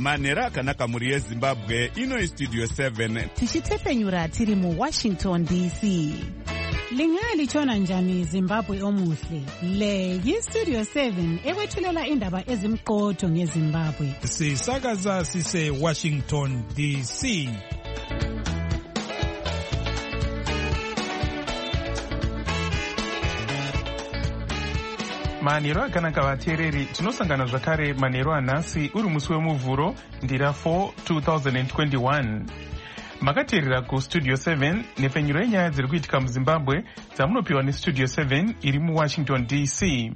manhero akanaka mhuri yezimbabwe. Ino Studio 7 tichitepfenyura tiri muWashington DC. Lingalitshona njani Zimbabwe omuhle? Le yiStudio 7 ekwethulela indaba ezimqotho ngeZimbabwe. Sisakaza sise Washington DC. Manhero akanaka vateereri, tinosangana zvakare manhero anhasi uri musi wemuvhuro ndira 4 2021. Makateerera kuStudio 7 nepfenyuro yenyaya dziri kuitika muZimbabwe dzamunopiwa neStudio 7 iri muWashington DC.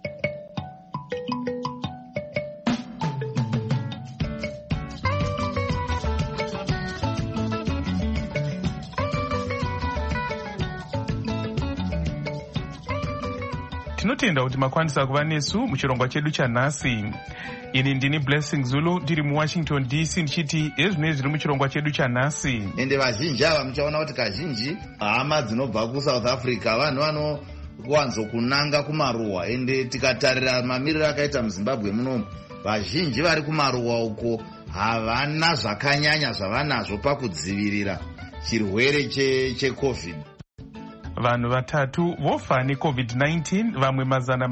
Tinotenda kuti makwanisa kuva nesu muchirongwa chedu chanhasi. Ini ndini Blessing Zulu ndiri muWashington DC ndichiti ezvinenge zviri muchirongwa chedu chanhasi. Ende vazhinji ava muchaona kuti kazhinji hama dzinobva kuSouth Africa vanhu vanowanzo kunanga kumaruwa. Ende tikatarira mamiriro akaita muZimbabwe munomu, vazhinji vari kumaruwa uko havana zvakanyanya zvavanazvo pakudzivirira chirwere cheCovid. Vanhu vatatu vofa neCovid-19, vamwe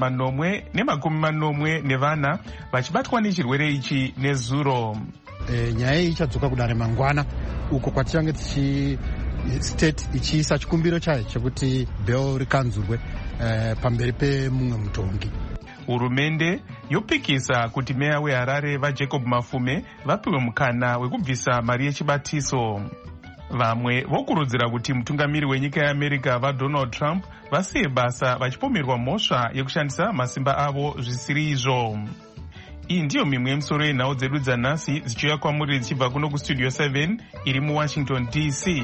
494 vachibatwa nechirwere ichi nezuro. Nyaya iyi ichadzoka kudare mangwana uko kwatichange state ichiisa chikumbiro chayo chekuti bhel rikanzurwe pamberi pemumwe mutongi. Hurumende yopikisa kuti meya weHarare vaJacob Mafume vapiwe mukana wekubvisa mari yechibatiso. Vamwe vokurudzira kuti mutungamiri wenyika yeAmerica vaDonald Trump vasiye basa vachipomerwa mhosva yekushandisa masimba avo zvisiri izvo. Iyi ndiyo mimwe yemisoro yenhau dzedu dzanhasi dzichiuya kwamuri dzichibva kuno kuStudio 7 iri muWashington DC.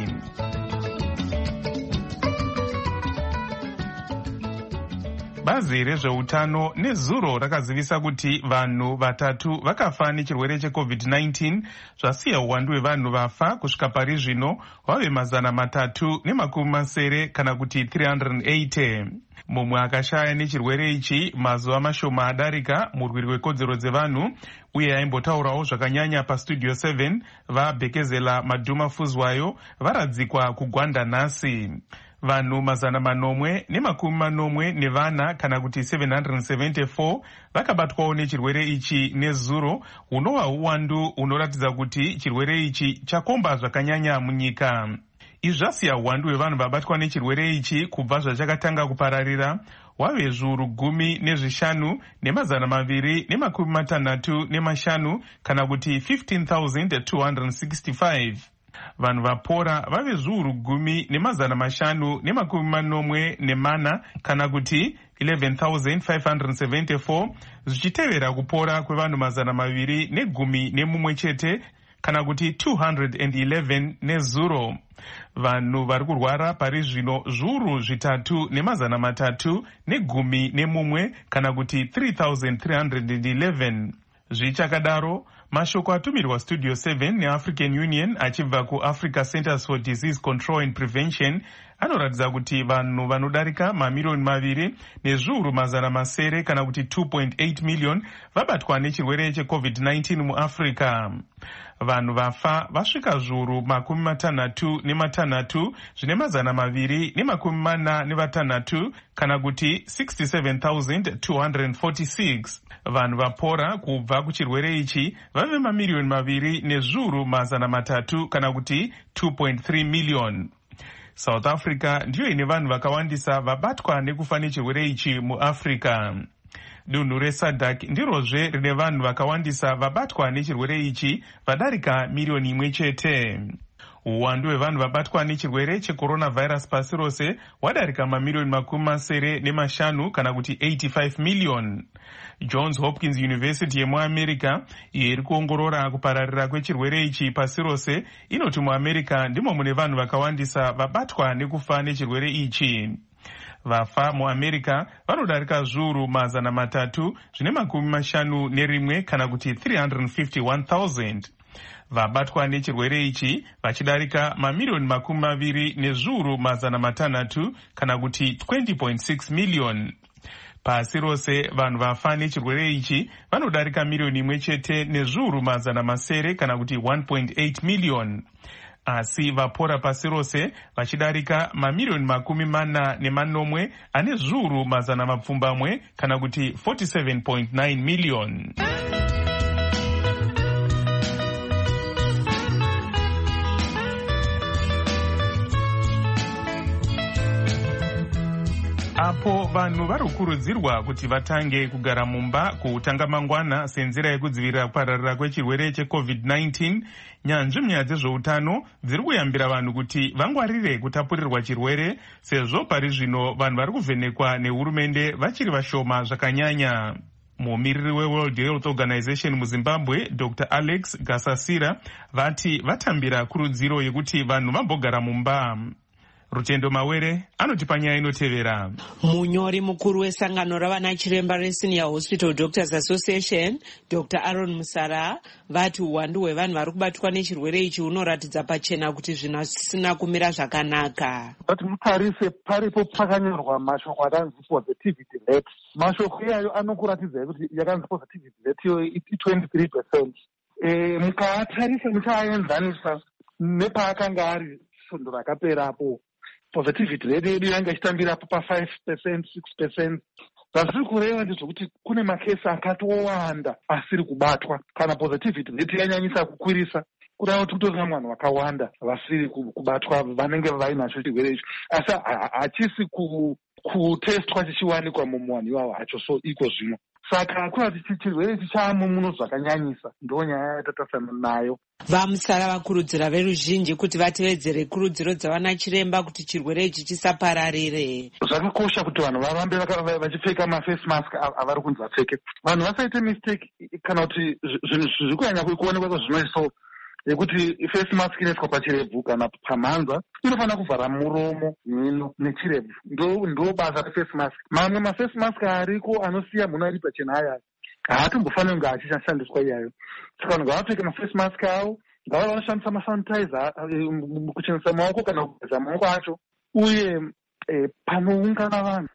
Bazi rezveutano nezuro rakazivisa kuti vanhu vatatu vakafa nechirwere cheCovid-19 zvasiya uwandu hwevanhu vafa kusvika pari zvino wave 390 kana kuti 380. Mumwe akashaya nechirwere ichi mazuva mashoma adarika. Murwiri wekodzero dzevanhu uye aimbotaurawo zvakanyanya paStudio 7 vaBhekezela Madhuma Fuzwayo varadzikwa kugwanda nhasi. Vanhu 484 kana kuti 774 vakabatwawo nechirwere ichi nezuro, hunova uwandu unoratidza kuti chirwere ichi chakomba zvakanyanya munyika. Izvi zvasiya uwandu hwevanhu vabatwa nechirwere ichi kubva zvachakatanga kupararira wave 10,265 kana kuti 15,265. Vanhu vapora vave 10,544 kana kuti 11,574, zvichitevera kupora kwevanhu 211 chete kana kuti 211 nezuro. Vanhu vari kurwara pari zvino 3,311 kana kuti 3,311. Zvichakadaro, mashoko atumirwa Studio 7 neAfrican Union achibva kuAfrica Centers for Disease Control and Prevention anoratidza kuti vanhu vanodarika 2,000,000 kana kuti 2.8 million vabatwa nechirwere cheCovid-19 muAfrica. Vanhu vafa vasvika 66 zvine 246 kana kuti 67,246. Vanhu vapora kubva kuchirwere ichi vave 2,300,000 kana kuti 2.3 million. South Africa ndiyo ine vanhu vakawandisa vabatwa nekufa nechirwere ichi muAfrica. Dunhu reSADC ndirozve rine vanhu vakawandisa vabatwa nechirwere ichi vadarika 1,000,000 chete. Uwandu hwevanhu vabatwa nechirwere checoronavirus pasi rose wadarika 5,500,000 kana kuti 85 million. Johns Hopkins University yemuAmerica iyo iri kuongorora kupararira kwechirwere ichi pasi rose inoti muAmerica ndimo mune vanhu vakawandisa vabatwa nekufa nechirwere ichi. Vafa muAmerica vanodarika 351 kana kuti 351,000. Vabatwa nechirwere ichi vachidarika 2,200,000 kana kuti 20.6 million. Pasi rose vanhu vafa nechirwere ichi vanodarika miliyoni 1 nezviuru mazana masere kana kuti 1.8 miliyoni. Asi vapora pasi rose vachidarika mamiliyoni 40 ane zviuru mazana mapfumbamwe kana kuti 47.9 miliyoni. Apo vanhu vari kukurudzirwa kuti vatange kugara mumba kutanga mangwana senzira yekudzivirira kupararira kwechirwere cheCovid-19, nyanzvi munyaya dzezveutano dziri kuyambira vanhu kuti vangwarire kutapurirwa chirwere, sezvo pari zvino vanhu vari kuvhenekwa nehurumende vachiri vashoma zvakanyanya. Mumiriri weWorld Health Organization muZimbabwe, Dr. Alex Gasasira, vati vatambira kurudziro yekuti vanhu vambogara mumba. Rutendo Mawere anotipa nyaya inotevera. Munyori mukuru wesangano ravana chiremba reSenior Hospital Doctors Association, Dr. Aaron Musara, vati uwandu hwevanhu vari kubatwa nechirwere ichi unoratidza pachena kuti zvisina kumira zvakanaka. Kuti mutarise paripo pakanyorwa mashoko akanzi positivity rate. Mashoko iyayo anokuratidza kuti yakanzi positivity rate iyo 23%. Mukatarisa muchaenzanisa nepaakanga ari fundo rakaperapo. Positivity rate yedu yanga ichitambira pa 5%, 6%. Zvazviri kureva ndezvokuti kune makesi akatowanda asiri kubatwa. Kana positivity rate yanyanyisa kukwirisa, kureva kuti kutorina vanhu vakawanda vasiri kubatwa vanenge vainacho chirwere icho. Asi hachisi kutestwa chichiwanikwa mumuwanhu iwawo hacho, so iko zvino. Saka kurati chirwere ichi chamuno zvakanyanyisa, ndo nyaya yatatasana nayo. Vamusara vakurudzira veruzhinji kuti vatevedzere kurudziro dzavana chiremba kuti chirwere ichi chisapararire. Zvakakosha kuti vanhu varambe vachipfeka maface mask avari kunzi vapfeke. Vanhu vasaite mistake kana kuti zvinhu zviri kunyanya kuonekwa kwazvinoiso yekuti face mask inoiswa pachirebvu kana pamhanza inofanira kuvhara muromo, mhino nechirebvu. Ndo basa reface mask. Mamwe maface mask ariko anosiya munhu ari pachena aya haatombofaniri kunge achishandiswa iyayo. Saka vanhu ngavapfeke maface mask avo, ngava vanoshandisa masanitizer kuchenesa maoko kana kugeza maoko acho, uye panoungana vanhu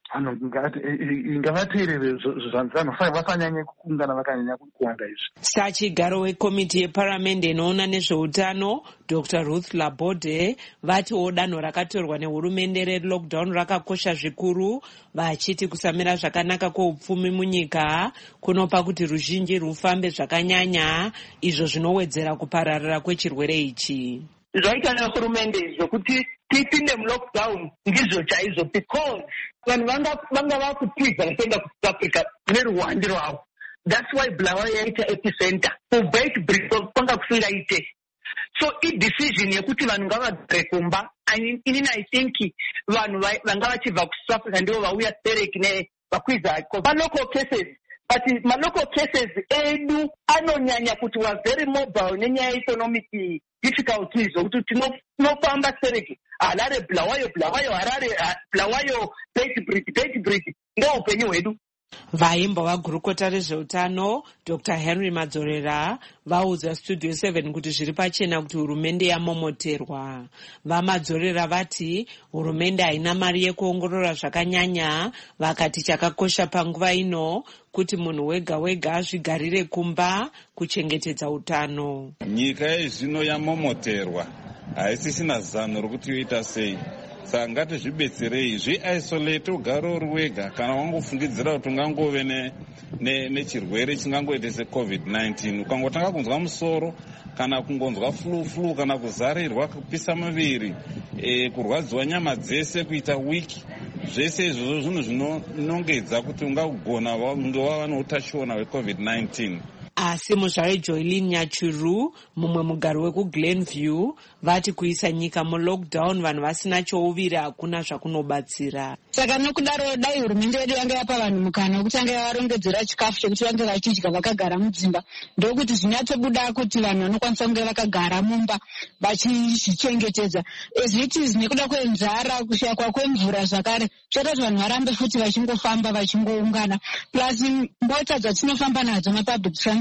ngavateerere zvanofanira vasanyanye kuungana vakanyanya kuwanda izvi. Sachigaro wekomiti yeparamende inoona nezveutano, Dr. Ruth Labode, vatiwo danho rakatorwa nehurumende relockdown rakakosha zvikuru, vachiti kusamira zvakanaka kweupfumi munyika kunopa kuti ruzhinji rufambe zvakanyanya, izvo zvinowedzera kupararira kwechirwere ichi. Zvaita nehurumende zvokuti tipinde mulockdown ndizvo chaizvo, because vanhu vanga vakutiza vachienda kuSouth Africa neruwande rwavo. That's why Bulawayo yaita epicenter. Kubreak kwanga kusingaite. So decision yekuti vanhu ngavagare kumba, inini I think vanhu vanga vachibva kuSouth Africa ndivo vauya Serek vakwidza local cases. But local cases edu anonyanya kuti was very mobile nenyaya economic difficulties zokuti tinofamba Serek, Harare, Bulawayo, Harare, Bulawayo, Beitbridge ndo upenyu hwedu. Vaimba vagurukota rezveutano Dr. Henry Madzorera vaudza Studio 7 kuti zviri pachena kuti hurumende yamomoterwa. VaMadzorera vati hurumende haina mari yekuongorora zvakanyanya, vakati chakakosha panguva ino kuti munhu wega wega azvigarire kumba kuchengetedza utano. Nyika yezvino yamomoterwa, haisisina zano rokuti yoita sei. Saka ngatizvibetserei, zviisolate ugare uri wega kana wangofungidzira kuti ungangove nechirwere chingangoite seCovid-19. Ukangotanga kunzwa musoro kana kungonzwa flu kana kuzarirwa, kupisa muviri, kurwadziwa nyama dzese, kuita wiki, zvese izvozvo zvinhu zvinongedza kuti ungagona kunge wava neutachiona hweCovid-19. Asi muzvare Joylin Nyachuru, mumwe mugari wekuGlenview, vati kuisa nyika mulockdown vanhu vasina chouviri hakuna zvakunobatsira. Saka nokudaro dai hurumende yedu yanga yapa vanhu mukana wekuti yanga yavarongedzera chikafu chekuti vange vachidya vakagara mudzimba, ndokuti zvinyatsobuda kuti vanhu vanokwanisa kunge vakagara mumba vachizvichengetedza. As it is, nekuda kwenzara, kushakwa kwemvura zvakare, zvaita kuti vanhu varambe futi vachingofamba vachingoungana. Plus mota dzatinofamba nadzo, mapublic transport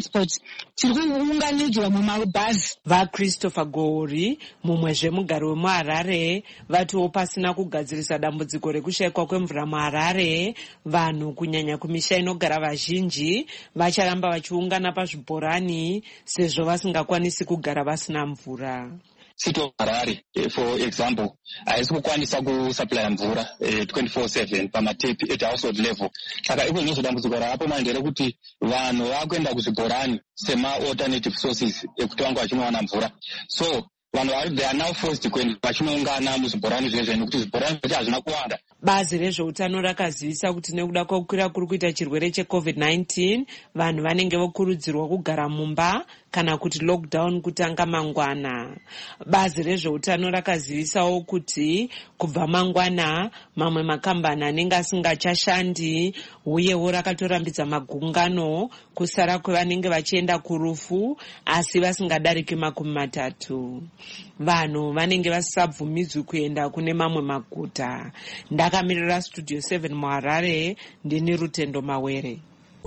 transport tiri kuunganidzwa mumabhazi. vaChristopher Gowori, mumwezve mugari wemuHarare, vatiwo pasina kugadzirisa dambudziko rekushayikwa kwemvura muHarare, vanhu kunyanya kumisha inogara vazhinji vacharamba vachiungana pazvibhorani sezvo vasingakwanisi kugara vasina mvura. City of Harare, for example, haisi kukwanisa kusupply mvura 24/7 pamatepi at household level. Saka iko ndizvo dambudziko rapo manje rekuti vanhu vakuenda kuzvibhorani sema alternative sources ekuti vange vachinowana mvura. So vanhu they are now forced kuenda vachinoungana muzvibhorani zvezvo nekuti zvibhorani zvacho hazvina kuwanda. Bazi rezveutano rakazivisa kuti nekuda kwekukwira kuri kuita chirwere cheCovid-19, vanhu vanenge vokurudzirwa kugara mumba kana kuti lockdown kutanga mangwana. Bazi rezveutano rakazivisawo kuti kubva mangwana mamwe makambani anenge asingachashandi, uyewo rakatorambidza magungano kusara kwevanenge vachienda kurufu asi vasingadariki 30. Vanhu vanenge vasisabvumidzwi kuenda kune mamwe maguta. Ndakamirira Studio 7 muHarare, ndini Rutendo Mawere.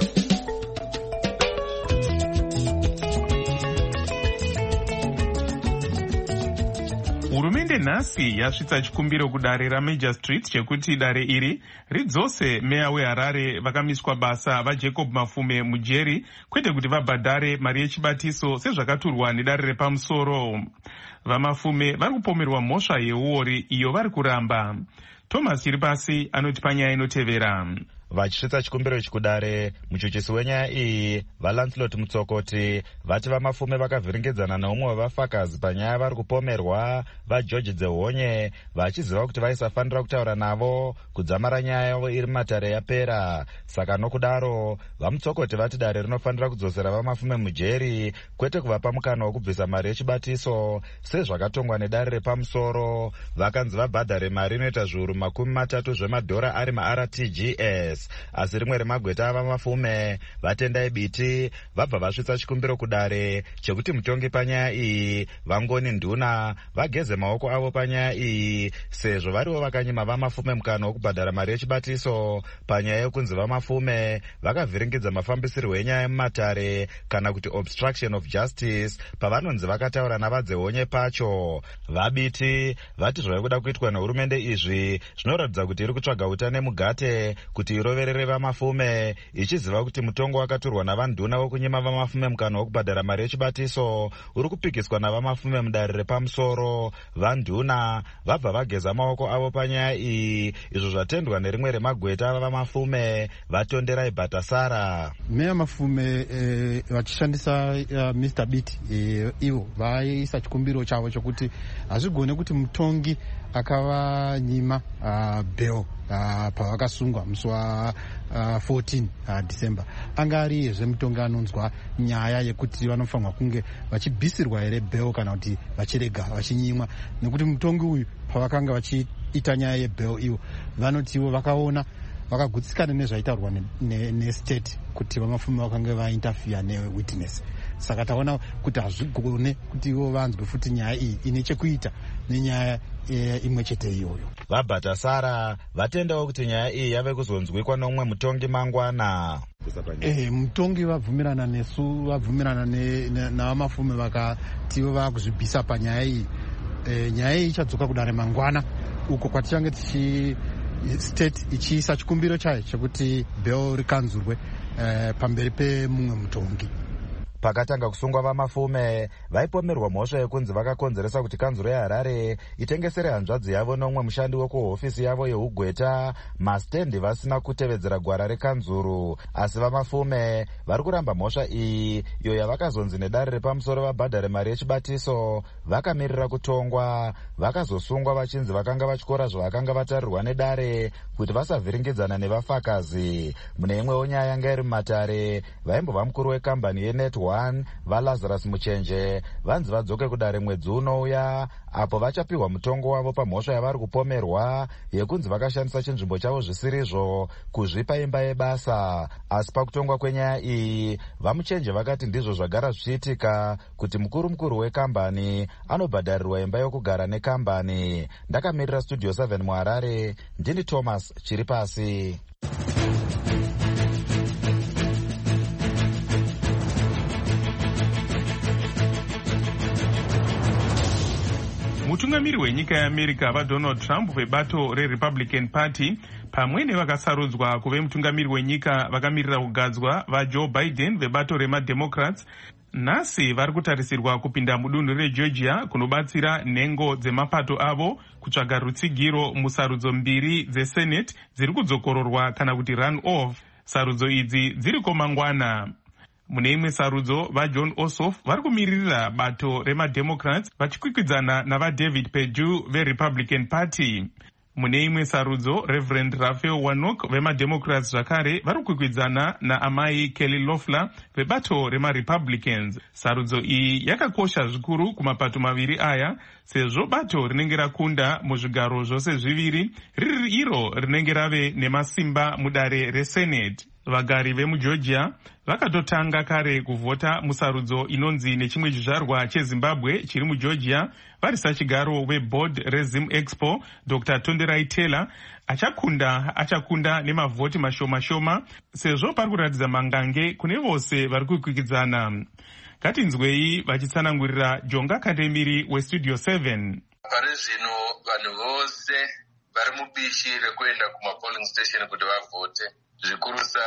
Hurumende nhasi yasvitsa chikumbiro kudare raMajor Street chekuti dare iri ridzose meya weHarare vakamiswa basa vaJacob Mafume mujeri, kwete kuti vabhadhare mari yechibatiso sezvakaturwa nedare repamusoro. VaMafume vari kupomerwa mhosva yeuori iyo vari kuramba. Thomas Chiripasi anoti panyaya inotevera. Vachisvitsa chikumbiro ichi kudare, muchuchisi wenyaya iyi vaLancelot Mutsokoti vati VaMafume vakavhiringedzana neumwe wevafakazi panyaya vari kupomerwa vaGeorge Dzehonye, vachiziva kuti vaisafanira kutaura navo kudzamara nyaya yavo iri mumatare yapera. Saka nokudaro vaMutsokoti vati dare rinofanira kudzosera VaMafume mujeri, kwete kuvapa mukana wokubvisa mari yechibatiso sezvakatongwa nedare repamusoro. Vakanzi vabhadhare mari inoita zviuru 30 zvemadhora ari maRTGS. Asi rimwe remagweta avaMafume vatendai biti vabva vasvitsa chikumbiro kudare chekuti mutongi panyaya iyi Vangoni Nduna vageze maoko avo panyaya iyi, sezvo variwo vakanyima VaMafume mukana wokubhadhara mari yechibatiso panyaya yokunzi VaMafume vakavhiringidza mafambisirwo enyaya mumatare kana kuti obstruction of justice pavanonzi vakataura navaDzehonye pacho. Vabiti vati zvavaikuda kuitwa nehurumende izvi zvinoratidza kuti iri kutsvaga utane mugate kuti iroverere VaMafume, ichiziva kuti mutongo wakaturwa navaNduna wokunyima VaMafume mukana wokubhadhara mari yechibatiso uri kupikiswa navaMafume mudare repamusoro. VaNduna vabva vageza maoko avo panyaya iyi, izvo zvatendwa nerimwe remagweta avaMafume vatonderai Bhatasara. Meya Mafume vachishandisa Mr. Biti ivo vaisa chikumbiro chavo chokuti hazvigone kuti mutongi akavanyima bail pavakasungwa musi wa 14 December. Anga ariyezve mutongi anonzwa nyaya yekuti vanofanirwa kunge vachibhisirwa here bail kana kuti vachirega vachinyimwa, nekuti mutongi uyu pavakanga vachiita nyaya yebail ivo vanotiwo vakaona vakagutsikana nezvaitaurwa nestate kuti VaMafume vakanga vainterfere newitness. Saka taona kuti hazvigone kuti ivo vanzwe futi nyaya iyi ine chekuita nenyaya imwe chete iyoyo. VaBhatasara vatendawo kuti nyaya iyi yave kuzonzwikwa nomwe mutongi mangwana. Mutongi vabvumirana nesu, vabvumirana navaMafume vakati vakuzvibvisa panyaya iyi. Nyaya iyi ichadzoka kudare mangwana uko kwatichange state ichiisa chikumbiro chayo chekuti bail rikanzurwe pamberi pemumwe mutongi. Pakatanga kusungwa VaMafume vaipomerwa mhosva yekunzi vakakonzeresa kuti kanzuro yeHarare itengesere hanzvadzi yavo nomwe mushandi wekuhofisi yavo yeugweta mastendi vasina kutevedzera gwara rekanzuru. Asi VaMafume vari kuramba mhosva iyi, iyo yavakazonzi nedare repamusoro vabhadhare mari yechibatiso, vakamirira kutongwa. Vakazosungwa vachinzi vakanga vachikora zvavakanga vatarirwa nedare kuti vasavhiringidzana nevafakazi. Mune imwewo nyaya yanga iri mumatare, vaimbova mukuru wekambani yeNet1 vaLazarus Muchenje vanzi vadzoke kudare mwedzi unouya, apo vachapiwa mutongo wavo pamhosva yavari kupomerwa yekunzi vakashandisa chinzvimbo chavo zvisirizvo kuzvipa imba yebasa. Asi pakutongwa kwenyaya iyi vaMuchenje vakati ndizvo zvagara zvichiitika, kuti mukuru wekambani anobhadharirwa imba yokugara nekambani. Ndakamirira Studio 7 muHarare, ndini Thomas Chiripasi. utungamiri hwenyika yeamerica vaDonald Trump vebato reRepublican Party pamwe nevakasarudzwa kuve mutungamiri wenyika vakamirira kugadzwa vaJoe Biden vebato remaDemocrats nhasi vari kutarisirwa kupinda mudunhu reGeorgia kunobatsira nhengo dzemapato avo kutsvaga rutsigiro musarudzo mbiri dzeSenate dziri kudzokororwa kana kuti run off. Sarudzo idzi dziriko mangwana. Mune imwe sarudzo vaJohn Ossoff vari kumiririra bato remademocrats vachikwikwidzana navaDavid Perdue veRepublican Party. Mune imwe sarudzo Reverend Raphael Warnock vemademocrats zvakare vari kukwikwidzana naamai Kelly Loeffler vebato remaRepublicans. Sarudzo iyi yakakosha zvikuru kumapato maviri aya sezvo bato rinenge rakunda muzvigaro zvose zviviri riri iro rinenge rave nemasimba mudare reSenate. Vagari vemuGeorgia vakatotanga kare kuvhota musarudzo inonzi nechimwe chizvarwa cheZimbabwe chiri muGeorgia varisa chigaro weboard reZimExpo Dr. Tonderai Taylor achakunda nemavhoti mashoma sezvo pari kuratidza mangange kune vose vari kukwikwidzana. Ngatinzwei vachitsanangurira Jonga Kandemiri weStudio 7. Pari zvino vanhu vose vari mubishi rekuenda kumapolling station kuti vavhote, zvikurusa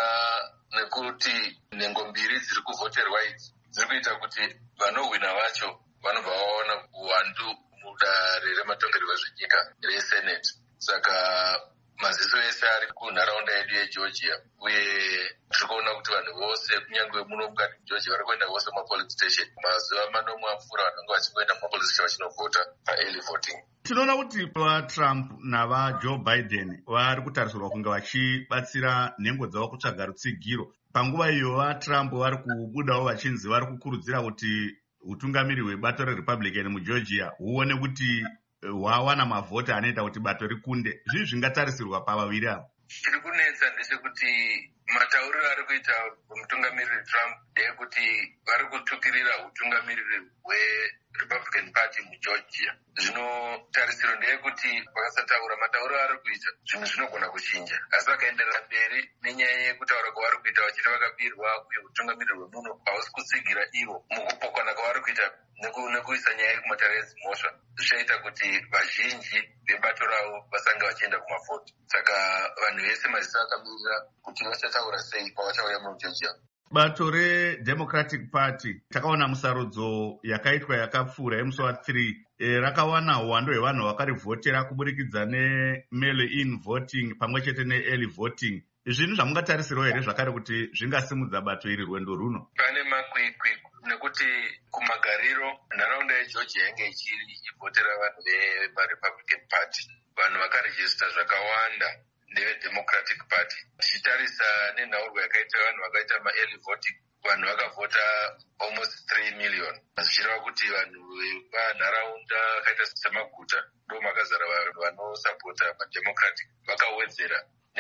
nekuti nhengo mbiri dziri kuvhoterwa idzi dziri kuita kuti vanohwina vacho vanobva vaona uwandu mudare rematongerwa zvenyika reSenate. Saka maziso ese ari kunharaunda yedu yeGeorgia uye tiri kuona kuti vanhu vose kunyange muno mukati muGeorgia vari kuenda vose kumapolling station. Mazuva manomwe apfuura vanenge vachingoenda kumapolling station vachinovhota paearly voting. Tinoona kuti vaTrump navaJoe Biden vari kutarisirwa kunge vachibatsira nhengo dzavo kutsvaga rutsigiro. Panguva iyo vaTrump vari kubudawo vachinzi vari kukurudzira kuti utungamiri hwebato reRepublican muGeorgia huone kuti hwawana mavhota anoita kuti bato rikunde. Zvizvi zvingatarisirwa pavaviri ava. Chiri kunetsa ndechekuti matauriro ari kuita mutungamiriri Trump ndeyekuti vari kutsvukirira utungamiriri hweRepublican Party muGeorgia. Zvino tarisiro ndeyekuti vakasataura matauriro ari kuita zvinhu zvinogona kuchinja, asi vakaenderera mberi nenyaya yekutaura kwavari kuita vachiti vakabirwa uye utungamiriri hwemunhu hausi kutsigira ivo mukupokana kwavari kuita nekuisa nyaya yekumatare edzimhosva, zvichaita kuti vazhinji vebato ravo vasange vachienda kumavhoti. Saka vanhu vese maziso akamirira kuti vachataura sei pavachauya muGeorgia. Bato reDemocratic Party takaona musarudzo yakaitwa yakapfuura yemusi wa3 rakawana uwandu hwevanhu hwakarivhotera kuburikidza nemail-in voting pamwe chete neearly voting. Zvinhu zvamungatarisirawo here zvakare kuti zvingasimudza bato iri rwendo runo? Pane makwikwi nekuti kumagariro nharaunda yeGeorgia yange ichivhotera vanhu veRepublican Party. Vanhu vakarejista zvakawanda ndeveDemocratic Party. Tichitarisa nenhaurwa yakaita vanhu vakaita ma-early voting, vanhu vakavhota almost 3 million. Zvichireva kuti vanhu vepanharaunda vakaita semaguta ndo makazara vanhu vanosapota maDemocratic vakawedzera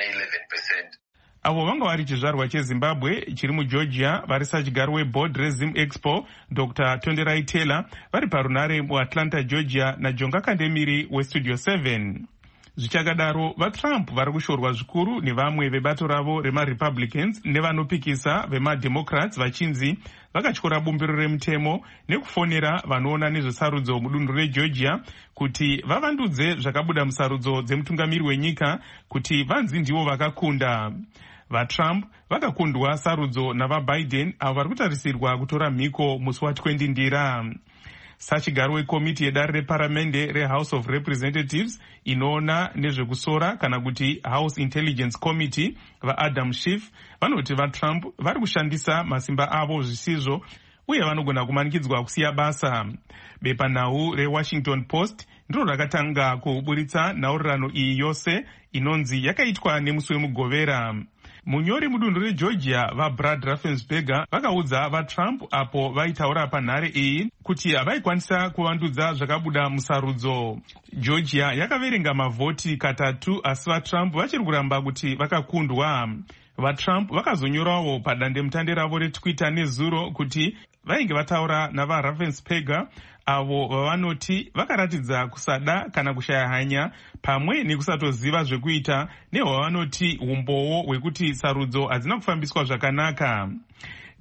ne11%. Avo vanga vari chizvarwa cheZimbabwe chiri muGeorgia varisa chigaro weboard reZimExpo Dr. Tonderai Taylor vari parunare muAtlanta, Georgia naJonga Kandemiri weStudio 7. Zvichakadaro vaTrump vari kushorwa zvikuru nevamwe vebato ravo remaRepublicans nevanopikisa vemademocrats vachinzi vakatyora bumbiro remutemo nekufonera vanoona nezvesarudzo mudunhu reGeorgia kuti vavandudze zvakabuda musarudzo dzemutungamiri wenyika kuti vanzi ndivo vakakunda. VaTrump vakakundwa sarudzo navaBiden avo vari kutarisirwa kutora mhiko musi wa20 Ndira. Sachigaro wekomiti yedare reparamende reHouse of Representatives inoona nezvekusora kana kuti House Intelligence Committee vaAdam Schiff vanoti vaTrump vari kushandisa masimba avo zvisizvo uye vanogona kumanikidzwa kusiya basa. Bepanhau reWashington Post ndiro rakatanga kuburitsa nhaurirano iyi yose inonzi yakaitwa nemusi wemugovera. Munyori mudunhu reGeorgia vaBrad Raffensperger vakaudza vaTrump apo vaitaura panhare iyi kuti havaikwanisa kuvandudza zvakabuda musarudzo. Georgia yakaverenga mavhoti katatu asi vaTrump vachiri kuramba kuti vakakundwa. VaTrump vakazonyorawo padandemutande ravo reTwitter nezuro kuti vainge vataura navaRaffensperger avo vavanoti vakaratidza kusada kana kushaya hanya pamwe nekusatoziva zvekuita nehwavanoti umbowo hwekuti sarudzo hadzina kufambiswa zvakanaka.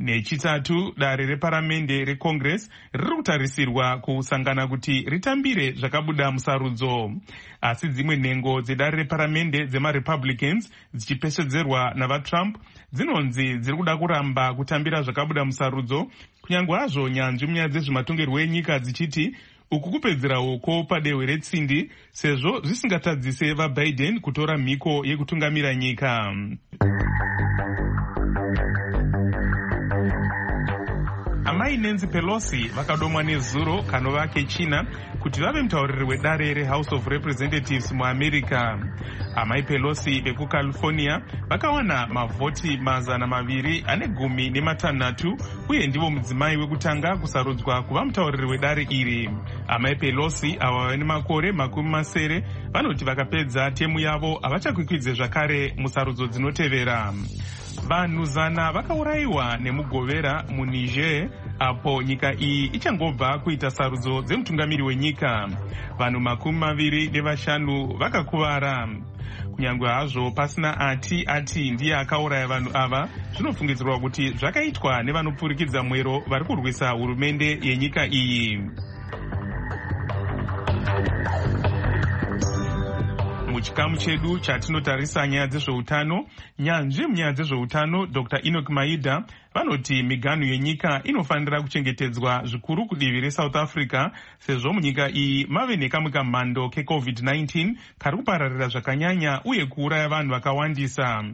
Nechitatu, dare reparamende recongress riri kutarisirwa kusangana kuti ritambire zvakabuda musarudzo, asi dzimwe nhengo dzedare reparamende dzemarepublicans dzichipesvedzerwa navatrump dzinonzi dziri kuda kuramba kutambira zvakabuda musarudzo, kunyange hazvo nyanzvi munyaya dzezvematongerwo enyika dzichiti uku kupedzera uko padehwe retsindi sezvo zvisingatadzise vaBiden kutora mhiko yekutungamira nyika. Amai Nancy Pelosi vakadomwa nezuro kanova kechina kuti vave mutauriri wedare reHouse of Representatives muAmerica. Amai Pelosi vekuCalifornia vakawana mavhoti 216 uye ndivo mudzimai wekutanga kusarudzwa kuva mutauriri wedare iri. Amai Pelosi ava vane makore 70 vanoti vakapedza temu yavo havachakwikwidze zvakare musarudzo dzinotevera. Vanhu 100 vakaurayiwa nemugovera muNiger apo nyika iyi ichangobva kuita sarudzo dzemutungamiri wenyika. Vanhu 25 vakakuvara. Kunyange hazvo pasina ati ndiye akauraya vanhu ava, zvinofungidzirwa kuti zvakaitwa nevanopfurikidza mwero vari kurwisa hurumende yenyika iyi. Muchikamu chedu chatinotarisa nyaya dzezveutano, nyanzvi munyaya dzezveutano Dr. Enoch Maida vanoti miganhu yenyika inofanira kuchengetedzwa zvikuru kudivi reSouth Africa sezvo munyika iyi mave nekamwe kamhando keCovid-19 kari kupararira zvakanyanya uye kuuraya vanhu vakawandisa.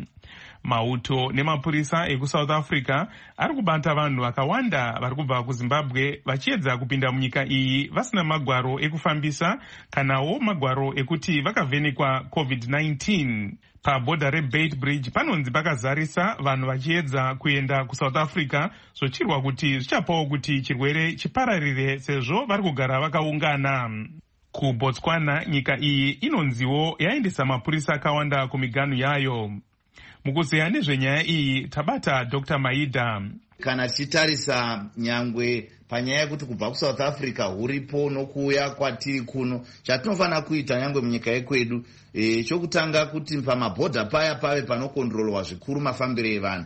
Mauto nemapurisa ekuSouth Africa ari kubata vanhu vakawanda vari kubva kuZimbabwe vachiedza kupinda munyika iyi vasina magwaro ekufambisa kanawo magwaro ekuti vakavhenekwa COVID-19. Pabhodha reBeit Bridge panonzi pakazarisa vanhu vachiedza kuenda kuSouth Africa, zvochirwa kuti zvichapawo kuti chirwere chipararire sezvo vari kugara vakaungana. KuBotswana nyika iyi inonziwo yaendesa mapurisa akawanda kumiganhu yayo. Mukuzeya nezvenyaya iyi tabata Dr. Maida. Kana tichitarisa nyangwe panyaya yekuti kubva kuSouth Africa huripo nokuuya kwatiri kuno, chatinofanira kuita nyangwe munyika yekwedu chokutanga kuti pamabhodha paya pave panokondrolwa zvikuru mafambiro evanhu.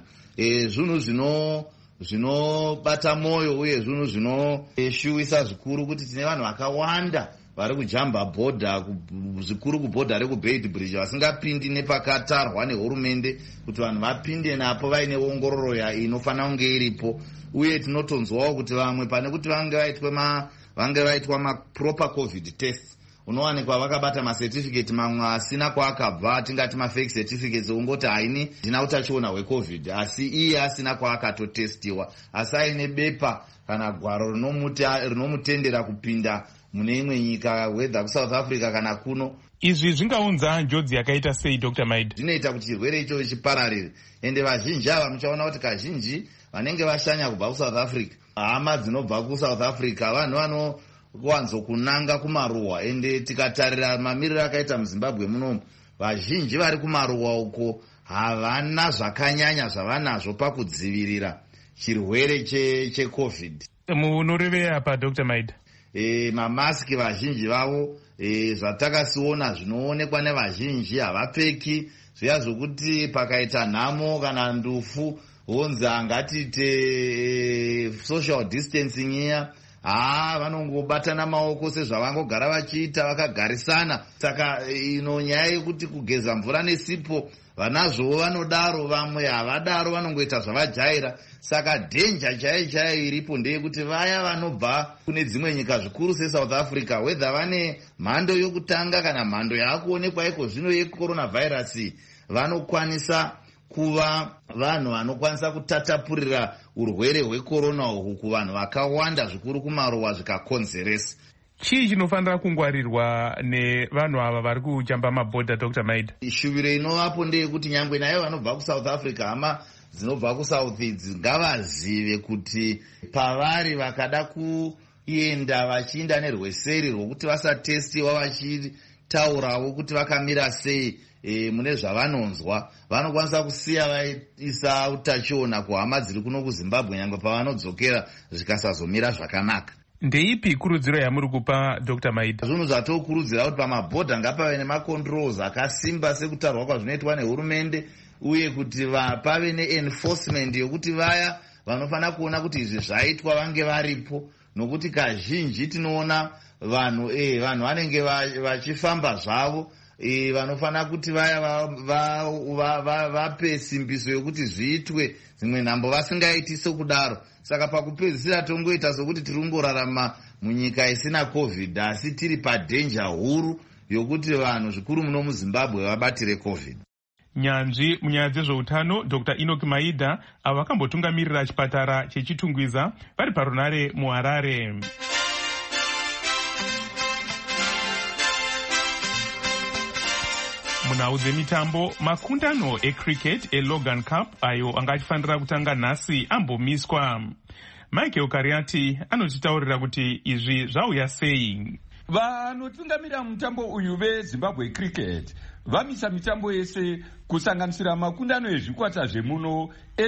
Zvinhu zvinobata moyo uye zvinhu zvinoshuwisa zvikuru kuti tine vanhu vakawanda vari kujamba bhodha zvikuru kubhodha rekuBeit Bridge vasingapindi nepakatarwa nehurumende kuti vanhu vapinde napo vaine ongororo inofanira kunge iripo. Uye tinotonzwawo kuti vamwe pane kuti vange vaitwa maproper COVID test, unowanikwa vakabata macertificate mamwe asina kwaakabva, tingati mafake certificates, ungoti haini ndina utachiona hweCovid, asi iye asina kwaakatotestiwa, asi aine bepa kana gwaro rinomutendera kupinda mune imwe nyika, wedha kuSouth Africa kana kuno. Izvi zvingaunza njodzi yakaita sei Dr. Maida? Zvinoita kuti chirwere icho chipararire, ende vazhinji ava muchaona kuti kazhinji vanenge vashanya kubva kuSouth Africa, hama dzinobva kuSouth Africa, vanhu vanowanzokunanga kumaruwa, ende tikatarira mamiriro akaita muZimbabwe munomu, vazhinji vari kumaruwa uko havana zvakanyanya zvavanazvo pakudzivirira chirwere cheCovid. Munoreveya pa Dr. Maida? Mamaski vazhinji vavo zvatakasiona zvinoonekwa nevazhinji havapfeki, zviya zvokuti pakaita nhamo kana ndufu honzi hangatiite social distancing iya, vanongobatana maoko sezvavangogara vachiita vakagarisana. Saka ino nyaya yekuti kugeza mvura nesipo vanazvowo vanodaro, vamwe havadaro, vanongoita zvavajaira. Saka dhenja chaiyo iripo ndeyekuti vaya vanobva kune dzimwe nyika zvikuru seSouth Africa, wedha vane mhando yokutanga kana mhando yaakuonekwa iko zvino yecoronavirus, vanokwanisa kuva vanhu vanokwanisa kutatapurira urwere hwekorona uhu kuvanhu vakawanda zvikuru kumaruwa zvikakonzeresa. Chii chinofanira kungwarirwa nevanhu ava vari kujamba mabhodha Dr. Maida? Shuviro inovapo ndeyekuti nyangwe nayo vanobva kuSouth Africa, hama dzinobva kuSouth ngavazive kuti pavari vakada kuenda vachiinda nerweseri rwokuti vasatestiwa vachitaurawo kuti vakamira sei mune zvavanonzwa, vanokwanisa kusiya vaisa utachiona kuhama dziri kuno kuZimbabwe nyangwe pavanodzokera zvikasazomira zvakanaka. Ndeipi kurudziro yamuri kupa Dr. Maida? Zvinhu zvatokurudzira kuti pamabhodha ngapave nemacontrols akasimba sekutarwa kwazvinoitwa nehurumende, uye kuti pave neenforcement yokuti vaya vanofanira kuona kuti izvi zvaitwa vange varipo, nokuti kazhinji tinoona vanhu vanenge vachifamba zvavo, vanofanira kuti vaya vape simbiso yokuti zviitwe dzimwe nhambo vasingaiti sokudaro. Saka pakupedzisira tongoita sokuti tiri kungorarama munyika isina covid, asi tiri padhenja huru yokuti vanhu zvikuru muno muzimbabwe vabatire covid. Nyanzvi munyaya dzezveutano Dr. Enoch Maida avo vakambotungamirira chipatara chechitungwiza vari parunare muHarare. Munhau dzemitambo, makundano ecricket eLogan Cup ayo anga achifanira kutanga nhasi ambomiswa. Michael Kariati anotitaurira kuti izvi zvauya sei. Vanotungamira mutambo uyu veZimbabwe Cricket vamisa mitambo yese kusanganisira makundano ezvikwata zvemuno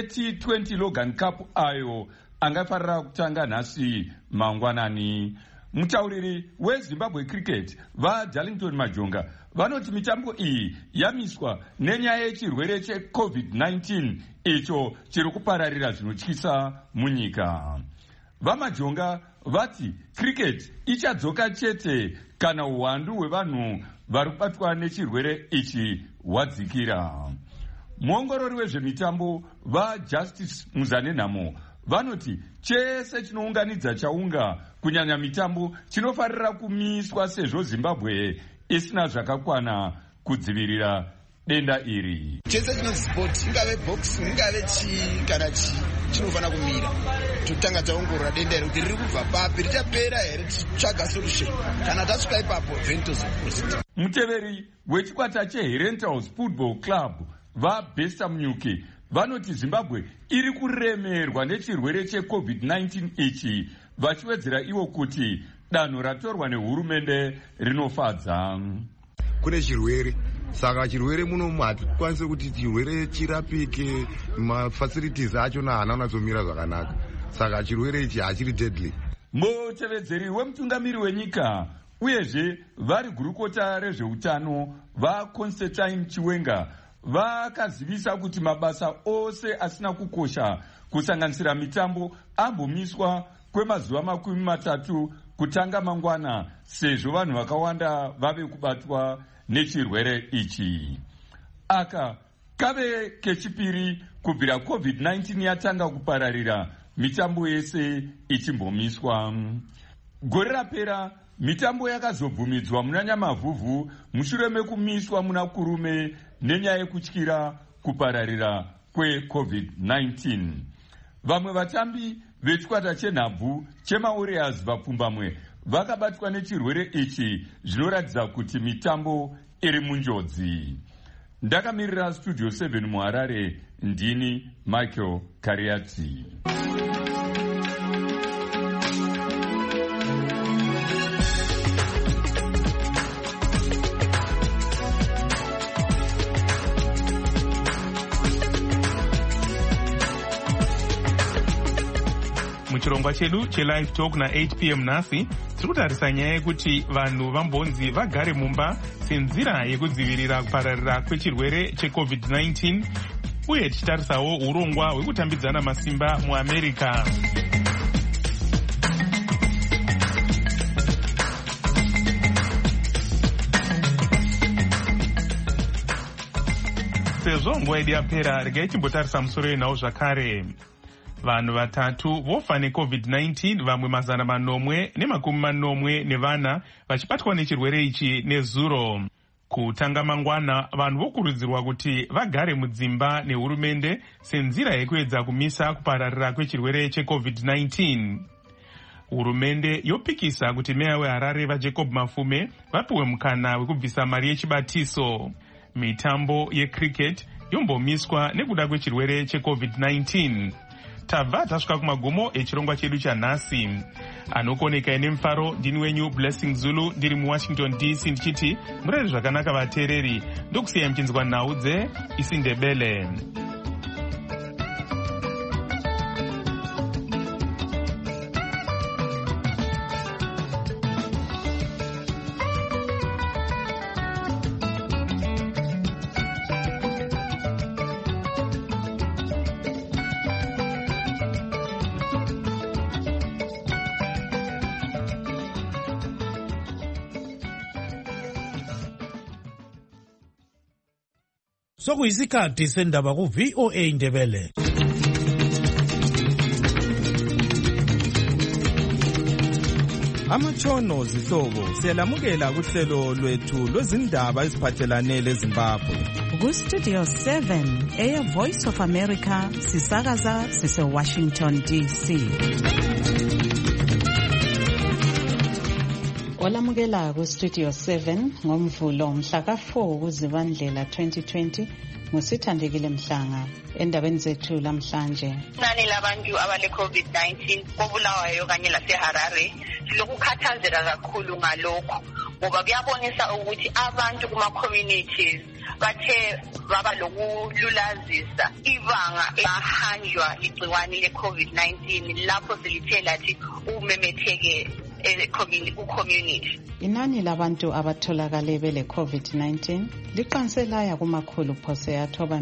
eT20 Logan Cup ayo angafarira kutanga nhasi mangwanani. Mutauriri weZimbabwe Cricket vaDarlington Majonga vanoti mitambo iyi yamiswa nenyaya yechirwere cheCovid-19 icho chiri kupararira zvinotyisa munyika. VaMajonga vati cricket ichadzoka chete kana uwandu hwevanhu vari kubatwa nechirwere ichi hwadzikira. Muongorori wezvemitambo vaJustice Muzanenhamo vanoti chese chinounganidza chaunga kunyanya mitambo chinofarira kumiswa sezvo Zimbabwe isina zvakakwana kudzivirira denda iri. Chese chino sport, ingave boxing, ingave kana chinofanira kumira. Tutanga taongorora denda iri kuti riri kubva papi, richapera here, tichitsvaga solution. Kana tasvika ipapo Ventus Positive. Muteveri wechikwata cheHerentals Football Club vaBesta Munyuki vanoti Zimbabwe iri kuremerwa nechirwere cheCovid-19 ichi, vachiwedzera iwo kuti danho ratorwa nehurumende rinofadza. Kune chirwere, saka chirwere muno hatikwanisi kuti chirwere chirapike, mafacilities achona haana kunatsomira zvakanaka, saka chirwere ichi hachiri deadly. Mutevedzeri wemutungamiri wenyika uyezve vari gurukota rezveutano vaConstantine Chiwenga vakazivisa kuti mabasa ose asina kukosha kusanganisira mitambo ambomiswa kwemazuva 30 kutanga mangwana sezvo vanhu vakawanda vave kubatwa nechirwere ichi. Aka kave kechipiri kubvira COVID-19 yatanga kupararira mitambo yese ichimbomiswa. Gore rapera mitambo yakazobvumidzwa muna Nyamavhuvhu mushure mekumiswa muna Kurume nenyaya yekutyira kupararira kweCovid-19. Vamwe vatambi vechikwata chenhabvu chemaWarriors vapfumbamwe vakabatwa nechirwere ichi, zvinoratidza kuti mitambo iri munjodzi. Ndakamirira Studio 7 muHarare, ndini Michael Kariati. Muchirongwa chedu chelive talk na8 p.m. nhasi tiri kutarisa nyaya yekuti vanhu vambonzi vagare mumba senzira yekudzivirira kupararira kwechirwere cheCovid-19, uye tichitarisawo urongwa hwekutambidzana masimba muAmerica. Sezvo nguva yedu yapera, regai timbotarisa musoro yenhau zvakare. Vanhu vatatu vofa neCovid-19, vamwe 440 vachibatwa nechirwere ichi nezuro. Kutanga mangwana, vanhu vokurudzirwa kuti vagare mudzimba nehurumende senzira yekuedza kumisa kupararira kwechirwere cheCovid-19. Hurumende yopikisa kuti meya weHarare vaJacob Mafume vapiwe mukana wekubvisa mari yechibatiso. Mitambo yecricket yombomiswa nekuda kwechirwere cheCovid-19. Tabva tasvika kumagumo echirongwa chedu chanhasi. Anokoneka nemufaro ndini wenyu Blessing Zulu, ndiri muWashington DC ndichiti murere zvakanaka vateereri, ndokusiyai muchinzwa nhau dzeIsindebele. sokuyisikhathi sendaba ku-VOA Indebele. Amatshono zihlobo siyalamukela kuhlelo lwethu lwezindaba eziphathelane leZimbabwe. Ku-Studio 7 eya-Voice of America sisakaza sise-Washington DC. Olamukela ku-Studio 7 ngomvulo mhla ka-4 kuZibandlela 2020 ngusithandekile Mhlanga. Endabeni zethu lamhlanje, inani labantu abale-COVID-19 koBulawayo kanye laseHarare silokukhathazeka kakhulu ngalokho ngoba kuyabonisa ukuthi abantu kuma-communities bathe baba lokululazisa ibanga bahanjwa igciwane le-COVID-19 lapho silithe lathi umemetheke ku-community. Inani labantu abatholakale bele-COVID-19 liqanse laya kumakhulu phose athoba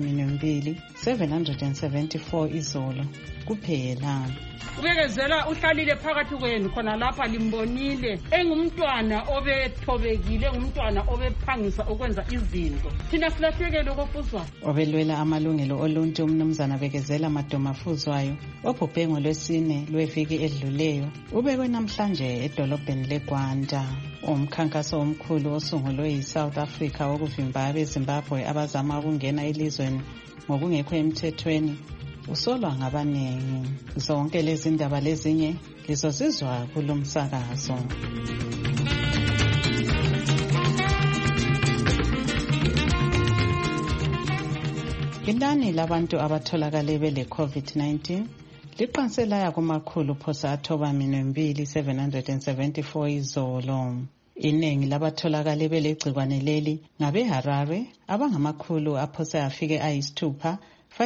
774 izolo kuphela. Ubekezela uhlalile phakathi kwenu khona lapha limbonile engumntwana obethobekile, engumntwana obephangisa ukwenza izinto. Thina silahlekele okofuzwayo. Obelwela amalungelo oluntu umnumzana Bekezela Madomafuzwayo obhubhe ngolwesine lweviki edluleyo ubekwe namhlanje edolobheni leGwanda. Umkhankaso omkhulu osungulwe yi-South Africa wokuvimba abeZimbabwe abazama ukungena elizweni ngokungekho emthethweni usolwa ngabanengi. Zonke lezi ndaba lezinye lizozizwa kulo msakazo. Inani labantu abatholakale bele-COVID-19 liqanse laya kumakhulu phose athoba 774 izolo. Iningi labatholakale belegcikwane leli ngabeHarare abangamakhulu aphose afike ayisithupha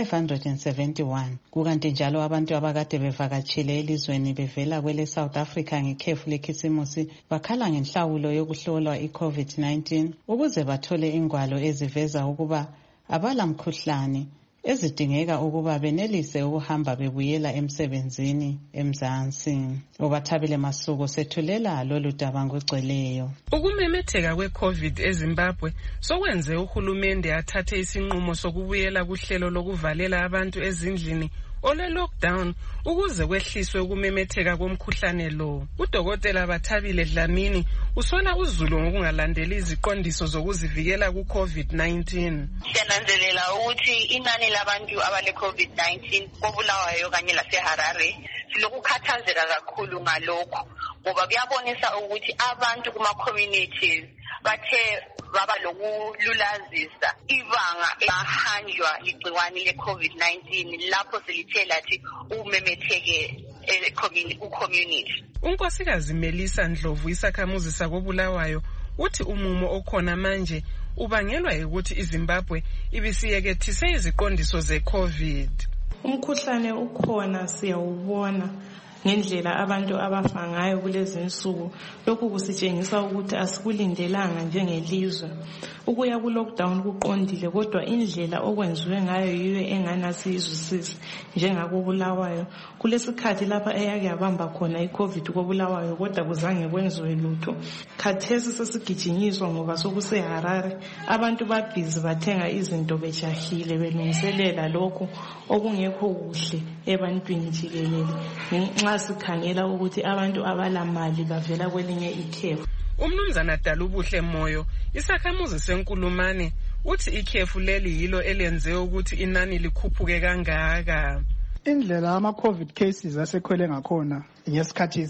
571. Kukanti njalo abantu abakade bevakatshile elizweni bevela kwele South Africa ngekhefu lekhisimusi bakhala ngenhlawulo yokuhlolwa i-COVID-19 ukuze bathole ingwalo eziveza ukuba abala mkhuhlane ezidingeka ukuba benelise ukuhamba bebuyela emsebenzini eMzansi. Ubathabile Masuku sethulela lolu daba ngogcweleyo. Ukumemetheka kwe-COVID eZimbabwe sokwenze uhulumende athathe isinqumo sokubuyela kuhlelo lokuvalela abantu ezindlini ole-lockdown ukuze kwehliswe ukumemetheka komkhuhlane lo. Udokotela Bathabile Dlamini usola uzulu ngokungalandeli iziqondiso zokuzivikela ku-COVID-19. Siyananzelela ukuthi inani labantu abale-COVID-19 koBulawayo kanye laseHarare silokukhathazeka kakhulu ngalokho ngoba kuyabonisa ukuthi abantu kuma-communities bathe baba lokululazisa ibanga bahanjwa igciwane le-COVID-19 lapho silithe lathi umemetheke ku-community. Unkosikazi Melissa Ndlovu isakhamuzi sakoBulawayo uthi umumo okhona manje ubangelwa ukuthi iZimbabwe ibisiyekethise iziqondiso ze-COVID. Umkhuhlane ukhona siyawubona ngendlela abantu abafa ngayo kulezi insuku. Lokhu kusitshengisa ukuthi asikulindelanga njengelizwe. Ukuya ku-lockdown kuqondile kodwa indlela okwenziwe ngayo yiyo enganasiyizwisisi njengakoBulawayo. Kulesikhathi lapha eyake yabamba khona i-COVID koBulawayo kodwa kuzange kwenziwe lutho. Khathesi sesigijinyiswa ngoba sokuseHarare abantu babhizi bathenga izinto bejahile belungiselela lokho okungekho kuhle ebantwini jikelele nxa sikhangela ukuthi abantu abalamali bavela kwelinye ikhefu. Umnumzana Dalubuhle Moyo isakhamuzi seNkulumane uthi ikhefu leli yilo elenze ukuthi inani likhuphuke kangaka. Indlela ama-COVID cases asekhwele ngakhona ngesikhathi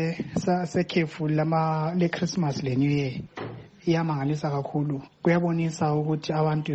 sekhefu le-Christmas le-New Year iyamangalisa kakhulu. Kuyabonisa ukuthi abantu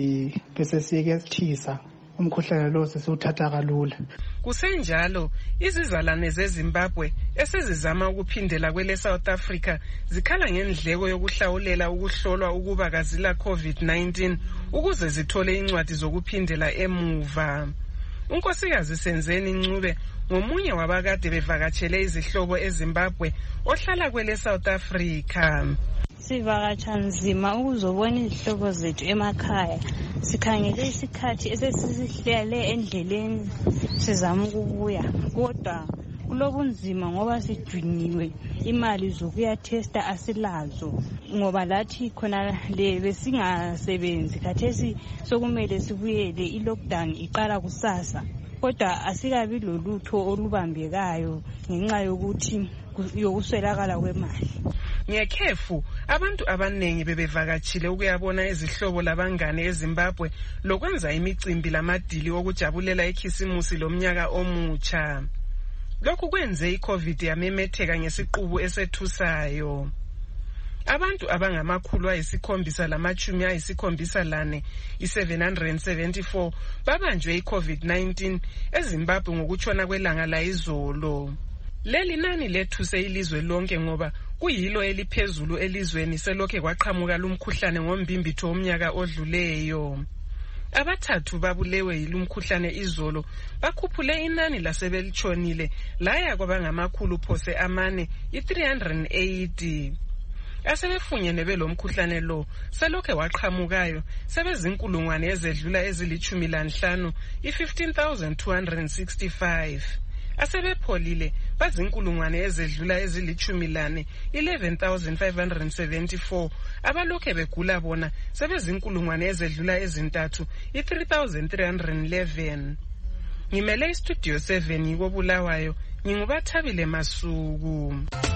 besesiyekethisa umkhuhlane lo sesiwuthatha kalula. Kusenjalo izizalwane zeZimbabwe esezizama ukuphindela kwele South Africa zikhala ngendleko yokuhlawulela ukuhlolwa ukuba kazila COVID-19 ukuze zithole incwadi zokuphindela emuva. Unkosikazi Senzeni Ncube ngomunye wabakade bevakatshele izihlobo eZimbabwe ohlala kwele South Africa. Sivakatsha nzima ukuzobona izihlobo zethu emakhaya. Sikhangele isikhathi esesihlele endleleni sizama ukubuya kodwa kulobunzima ngoba sidwiniwe imali zokuyathesta asilazo ngoba lathi khona le besingasebenzi khathesi sokumele sibuyele i-lockdown iqala kusasa kodwa asikabi lolutho olubambekayo ngenxa yokuthi yokuswelakala kwemali. Ngekhefu abantu abanengi bebevakatshile ukuyabona izihlobo labangane eZimbabwe lokwenza imicimbi lamadili okujabulela ikhisimusi lomnyaka omutsha. Lokhu kwenze iCovid yamemetheka ngesiqubu esethusayo. Abantu abangamakhulu ayisikhombisa lamachumi ayisikhombisa lane i-774 babanjwe iCovid-19 eZimbabwe ngokutshona kwelanga layizolo. Leli nani lethuse ilizwe lonke ngoba kuyilo eliphezulu elizweni selokhe kwaqhamuka lumkhuhlane ngombimbitho womnyaka odluleyo. Abathathu babulewe yilumkhuhlane izolo bakhuphule inani lasebelitshonile laya kwabangamakhulu phose amane i-380. Asebefunyene belomkhuhlane lo selokhe waqhamukayo sebezinkulungwane ezedlula ezili-15 i-15,265. Asebepholile bazinkulungwane ezedlula ezili-14 11,574. Abalokhe begula bona sebezinkulungwane ezedlula ezintathu i-3,311. Ngimele iStudio 7 koBulawayo ngingubathabile Masuku.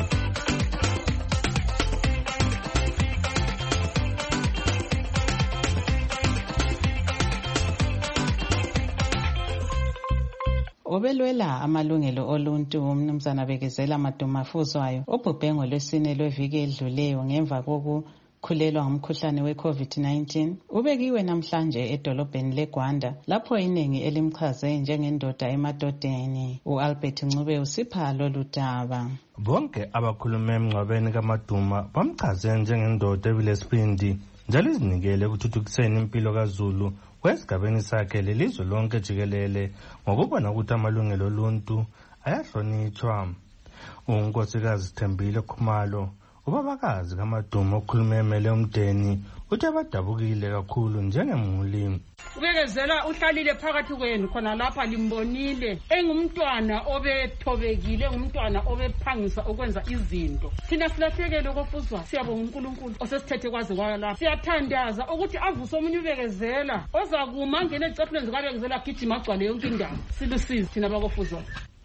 Obelwela amalungelo oluntu umnumzana Bekezela Madumafuzwayo obhubhe ngolwesine lweviki edluleyo ngemva kokukhulelwa ngumkhuhlane we-COVID-19 ubekiwe namhlanje edolobheni leGwanda lapho iningi elimchaze njengendoda emadodeni. U-Albert Ncube usipha lolu daba. Bonke abakhulume emngcwabeni kaMaduma bamchaze njengendoda ebilesibindi njalo izinikele ekuthuthukiseni impilo kaZulu kwesigabeni sakhe lelizwe lonke jikelele ngokubona ukuthi amalungelo oluntu ayahlonitshwa. Unkosikazi Sithembile Khumalo ubabakazi kaMaduma okhulume emele umdeni uthi abadabukile kakhulu njengemuli. Ubekezela uhlalile phakathi kwenu khona lapha limbonile engumntwana obethobekile engumntwana obephangisa ukwenza izinto. Thina silahlekele ukufuzwa siyabonga uNkulunkulu osesithethe kwaze kwalapha. Siyathandaza ukuthi avuse omunye ubekezela ozakuma ngene ecaphuleni zikabekezela gijima agcwale yonke indawo. Silusizi thina bakofuzwa.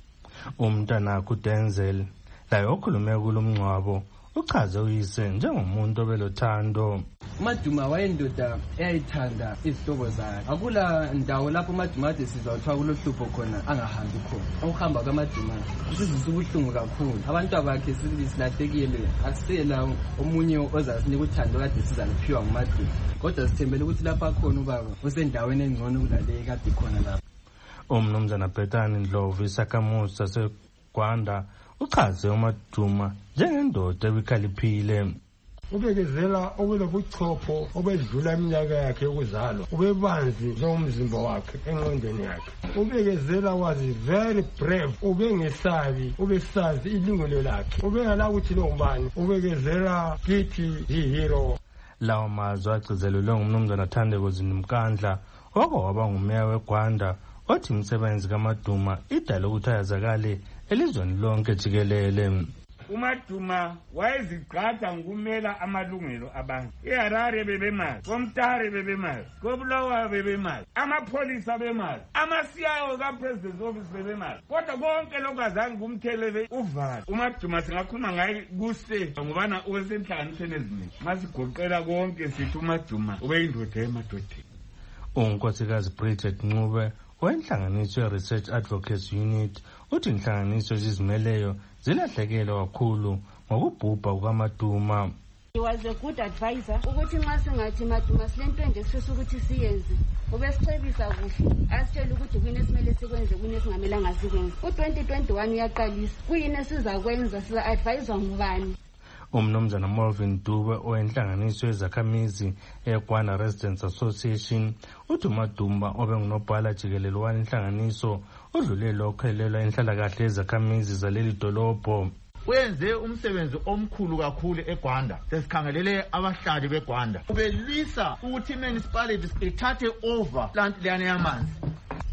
Umntana kuDenzel laye okhulume kulomngcwabo uchaze uyise njengomuntu obelothando. uMaduma wayendoda eyayithanda izihlobo zakhe. Akula ndawo lapho uMaduma ade sizawuthiwa kulohlupho khona angahambi khona. Ukuhamba kaMaduma sizizwe ubuhlungu kakhulu. Abantu bakhe silahlekile asela omunye ozasinika uthando kade sizaliphiwa nguMaduma. Kodwa sithembele ukuthi lapha khona ubaba usendaweni engcono kulale kade khona lapha. Umnumzana Bethani Ndlovu isakhamuzi saseGwanda uchaze uMaduma njengendoda ebikhaliphile. Ubekezela obulobuchopho obedlula iminyaka yakhe yokuzalwa ubebanzi njengomzimba wakhe engqondweni yakhe. Ubekezela was very brave, ubengesabi, ubesazi ilungelo lakhe, ubengala ukuthi lo ngubani. Ubekezela kithi yi-hero. Lawo mazwi agcizelelwe ngumnumzana Thandeko Zinumkandla waba ngumeya weGwanda othi imisebenzi kaMaduma idala ukuthi ayazakale elizweni lonke jikelele. uMaduma wayezigqaja ngokumela amalungelo abantu. eHarare bebemazi, koMtare bebemazi, koBulawayo bebemazi, amapholisa bemazi, amasiyayo kaPresident Office bebemazi. Kodwa konke lokhu azange kumthelele uvalo. uMaduma singakhuluma ngaye kuse ngobana usenhlanganisweni eziningi. Masigoqela konke sithi uMaduma ubeyindoda emadodeni. Unkosikazi Bridget Ncube wenhlanganiso ye-Research Advocacy Unit uthi inhlanganiso ezizimeleyo zilahlekelwa kakhulu ngokubhubha kukaMaduma. He was a good advisor ukuthi nxa singathi Maduma silento nje sifisa ukuthi siyenze ubesicebisa kuhle asitshela ukuthi kuyini esimele sikwenze kuyini esingamelanga sikwenze. U-2021 uyaqalisa kuyini esizakwenza siza-adviswa ngubani. Umnumzana Melvin Dube owenhlanganiso yezakhamizi eGwanda Residents Association uthi uMaduma obengunobhala jikelele wanhlanganiso udlule lokhelelwa inhlalakahle yezakhamizi zaleli dolobho. Wenze umsebenzi omkhulu kakhulu eGwanda. Sesikhangelele abahlali beGwanda ubelwisa ukuthi municipalities ithathe over plant leyana yamanzi.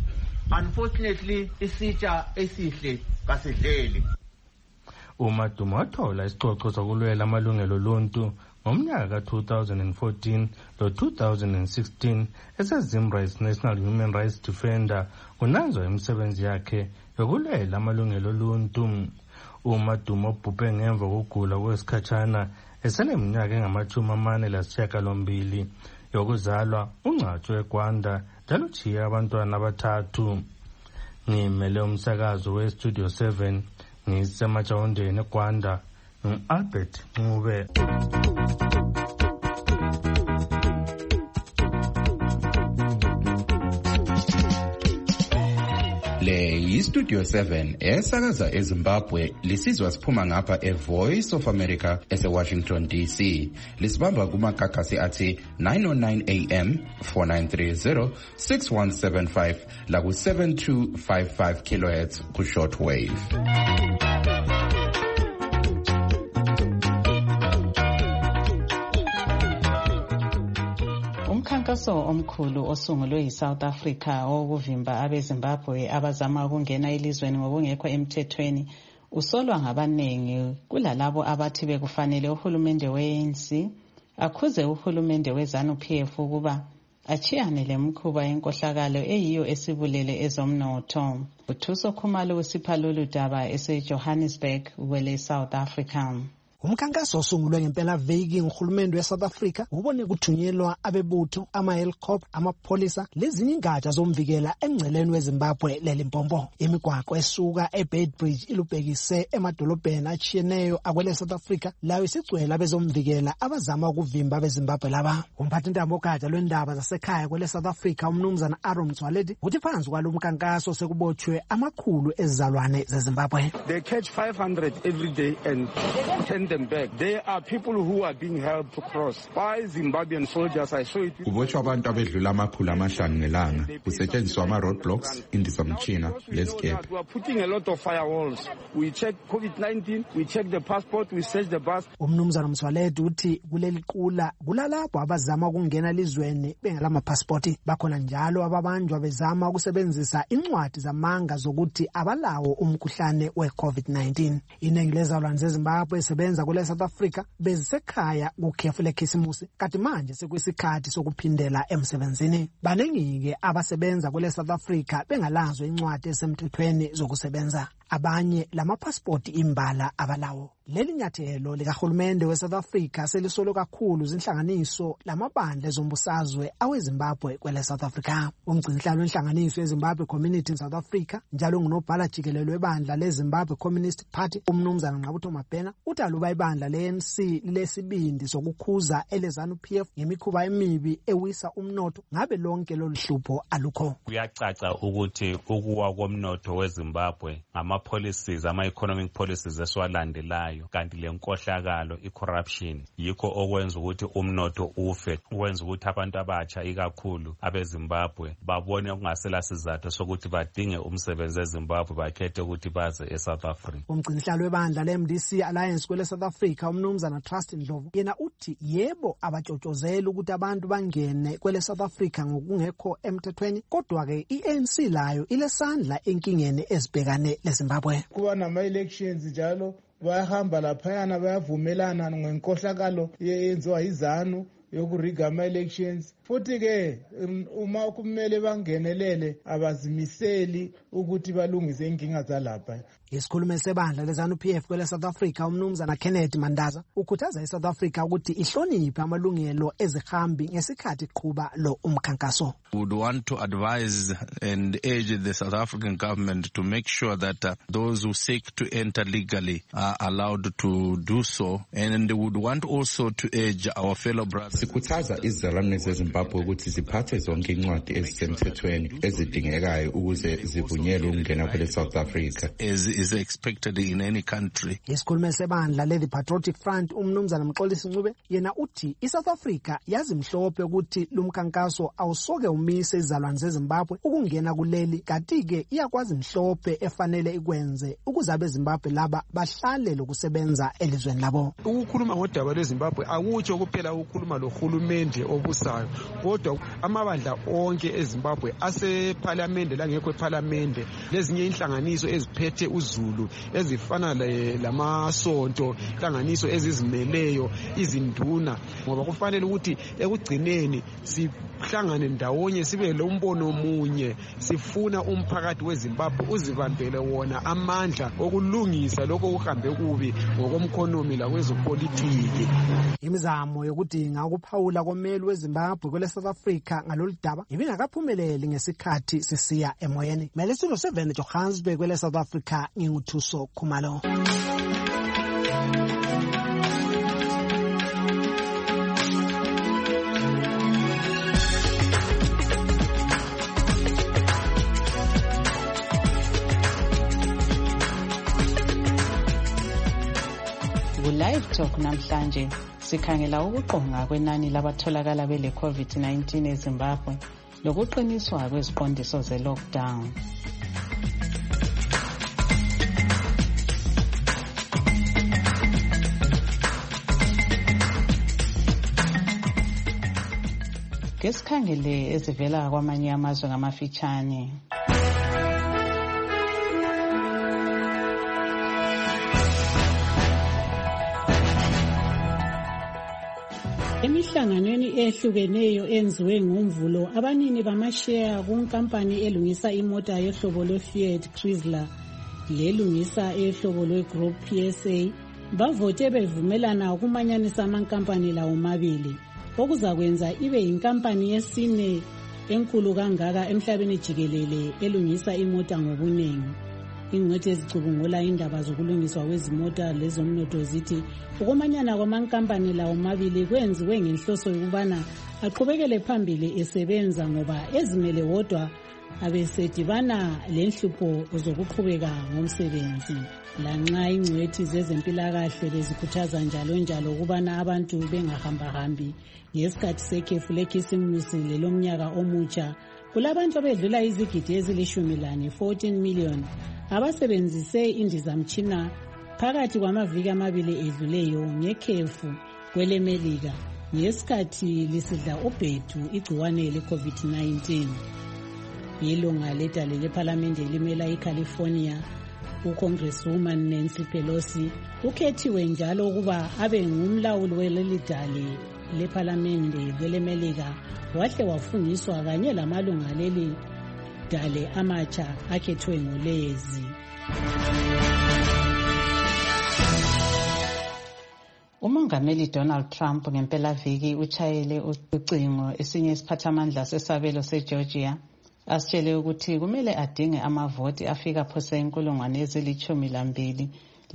unfortunately isitsha esihle kasidleli. uMaduma wathola isicoco sokulwela amalungelo oluntu ngomnyaka ka-2014 lo-2016 eseZimrights National Human Rights Defender kunanzwa imisebenzi yakhe yokulwela amalungelo oluntu. uMaduma ubhubhe ngemva kokugula kwesikhatshana eseneminyaka engama-48 yokuzalwa. ungcwatshwe eGwanda njalo ujiye abantwana abathathu. ngimele umsakazo weStudio 7 ngisemajawundeni eGwanda, Albert Ncube. Le yiStudio 7 esakaza eZimbabwe, lisizwa siphuma ngapha eVoice of America eseWashington DC. Lisibamba kumakakasi athi 909 AM, 4930, 6175 laku 7255 kHz ku shortwave. Umkhankaso omkhulu osungulwe yiSouth Africa wokuvimba abeZimbabwe abazama ukungena elizweni ngokungekho emthethweni usolwa ngabaningi kulalabo abathi bekufanele uhulumende we-ANC akhuze uhulumende we-ZANU-PF ukuba achiyane lemkhuba yenkohlakalo eyiyo esibulele ezomnotho. uThuso Khumalo usipha lolu daba eseJohannesburg wele South Africa. Umkhankaso osungulwe ngempela veki nguhulumende weSouth Africa ubone kuthunyelwa abebutho, ama-helicopter, amapholisa lezinye ingatsha zomvikela emngceleni weZimbabwe leLimpopo. Imigwaqo esuka eBeitbridge ilubhekise emadolobheni achiyeneyo akwele South Africa layo isigcwele abezomvikela abazama ukuvimba abeZimbabwe laba. Umphathintambo ogatsha lwendaba zasekhaya kwele South Africa umnumzana Aaron Mtswaledi uthi phansi kwalo mkhankaso sekubotshwe amakhulu ezizalwane zeZimbabwe. They catch 500 every day and send them back. There are people who are being helped to cross by Zimbabwean soldiers. I saw it. Kubotshwa abantu abedlula amakhulu amashanu ngelanga kusetshenziswa ama-roadblocks, indizamtshina lezikephe. We are putting a lot of firewalls. We check COVID-19, we check the passport, we search the bus. Umnumzana Mtswaledi uthi kuleli qula kulalapho abazama ukungena elizweni bengela amapasipoti. Bakhona njalo ababanjwa bezama ukusebenzisa incwadi zamanga zokuthi abalawo umkhuhlane we-COVID-19. Iningi lezalwane zeZimbabwe sebenza kule South Africa bezisekhaya kukhefu lekhisimusi kanti manje sekuyisikhathi sokuphindela emsebenzini. Baningi-ke abasebenza kule South Africa bengalazo incwadi esemthethweni zokusebenza. Abanye lamapasipoti imbala abalawo. Leli nyathelo likahulumende weSouth Africa selisolo kakhulu zinhlanganiso lamabandla ezombusazwe aweZimbabwe kwele South Africa. Umgcinisihlalo wenhlanganiso yeZimbabwe Community in South Africa njalo ngunobhala jikelelo webandla leZimbabwe Communist Party umnumzana Nqabutho Mabhena uthi aluba ibandla le-ANC lesibindi sokukhuza eleZANU-PF ngemikhuba emibi ewisa umnotho ngabe lonke lolu hlupho alukho. Kuyacaca ukuthi ukuwa komnotho weZimbabwe ama-policies, ama-economic policies esiwalandelayo kanti le nkohlakalo i-corruption yikho okwenza ukuthi umnotho ufe, ukwenza ukuthi abantu abatsha ikakhulu abeZimbabwe babone kungasela sizathu sokuthi badinge umsebenzi eZimbabwe bakhethe ukuthi baze eSouth Africa. Umgcinisihlalo webandla le-MDC Alliance kwele South Africa umnumzana Trust Ndlovu yena uthi yebo abatshotshozela ukuthi abantu bangene kwele South Africa ngokungekho emthethweni kodwa-ke i-ANC layo ilesandla enkingeni ezibhekane leZimbabwe. Kuba nama-elections njalo bayahamba laphayana bayavumelana ngenkohlakalo yenziwa yiZANU yokuriga ama-elections. Futhi-ke uma kumele bangenelele abazimiseli ukuthi balungise inkinga zalapha. Isikhulumi sebandla leZANU-PF kwele South Africa umnumzana Kenneth Mandaza ukhuthaza iSouth Africa ukuthi ihloniphe amalungelo ezihambi ngesikhathi qhuba lo umkhankaso. Would want to advise and urge the South African government to make sure that those who seek to enter legally are allowed to do so, and would want also to urge our fellow brothers. Sikhuthaza izizalwane zeZimbabwe ukuthi ziphathe zonke incwadi ezisemthethweni ezidingekayo ukuze zivunyelwe ukungena kwele South Africa. As is expected in any country. Isikhulumi sebandla le Patriotic Front umnumzana Mxolisi Ncube yena uthi iSouth Africa yazi mhlophe ukuthi lumkhankaso awusoke ivumise izalwane zeZimbabwe ukungena kuleli, kanti-ke iyakwazi mhlophe efanele ikwenze ukuze abeZimbabwe laba bahlale lokusebenza elizweni labo. Ukukhuluma ngodaba lweZimbabwe akutsho kuphela ukukhuluma lohulumende obusayo, kodwa amabandla onke eZimbabwe asephalamende langekho ephalamende, lezinye inhlanganiso eziphethe uzulu ezifana lamasonto, inhlanganiso ezizimeleyo, izinduna, ngoba kufanele ukuthi ekugcineni sihlangane ndawonye sibe lombono munye. Sifuna umphakathi weZimbabwe uzibambele wona amandla okulungisa lokho kuhambe kubi ngokomkhonomi lakwezopolitiki. Imizamo yokudinga ukuphawula komeli weZimbabwe kwele South Africa ngalolu daba ibingakaphumeleli ngesikhathi sisiya emoyeni. Melesilo 7 Johannesburg kwele South Africa, nginguthuso Khumalo. Live Talk namhlanje sikhangela ukuqonga kwenani labatholakala bele COVID-19 eZimbabwe lokuqiniswa kweziqondiso ze-lockdown. Ngesikhangele ezivela kwamanye amazwe ngamafitshane. Emihlanganweni ehlukeneyo enziwe ngomvulo, abanini bamasheya kunkampani elungisa imota yohlobo lwe-Fiat Chrysler lelungisa ehlobo lwe-Group PSA bavote bevumelana ukumanyanisa amankampani lawo mabili, okuzakwenza ibe yinkampani yesine enkulu kangaka emhlabeni jikelele elungisa imota ngobunengi. Ingcwethi ezicubungula indaba zokulungiswa kwezimota lezomnotho zithi ukumanyana kwamankampani lawo mabili kwenziwe ngenhloso yokubana aqhubekele phambili esebenza, ngoba ezimele wodwa abesedibana lenhlupho zokuqhubeka ngomsebenzi. Lanxa ingcwethi zezempilakahle bezikhuthaza njalo ukubana abantu bengahambahambi ngesikhathi sekhefu lekhisimusi lelomnyaka omutsha, kulabantu abedlula izigidi ezilishumi 14 million abasebenzise indizamtshina phakathi kwamaviki amabili edluleyo ngekhefu kwelemelika ngesikhathi lisidla ubhedu igciwane le-COVID-19. Ilunga ledale lephalamende elimela iCalifornia, uCongresswoman Nancy Pelosi ukhethiwe njalo ukuba abe ngumlawuli welelidale lephalamende kwelemelika, wahle wafungiswa kanye lamalunga leli dale amatsha akhethwe ngolezi. Umongameli Donald Trump ngempelaviki utshayele ucingo esinye isiphathamandla sesabelo seGeorgia asitshele ukuthi kumele adinge amavoti afika phose inkulungwane ezili-12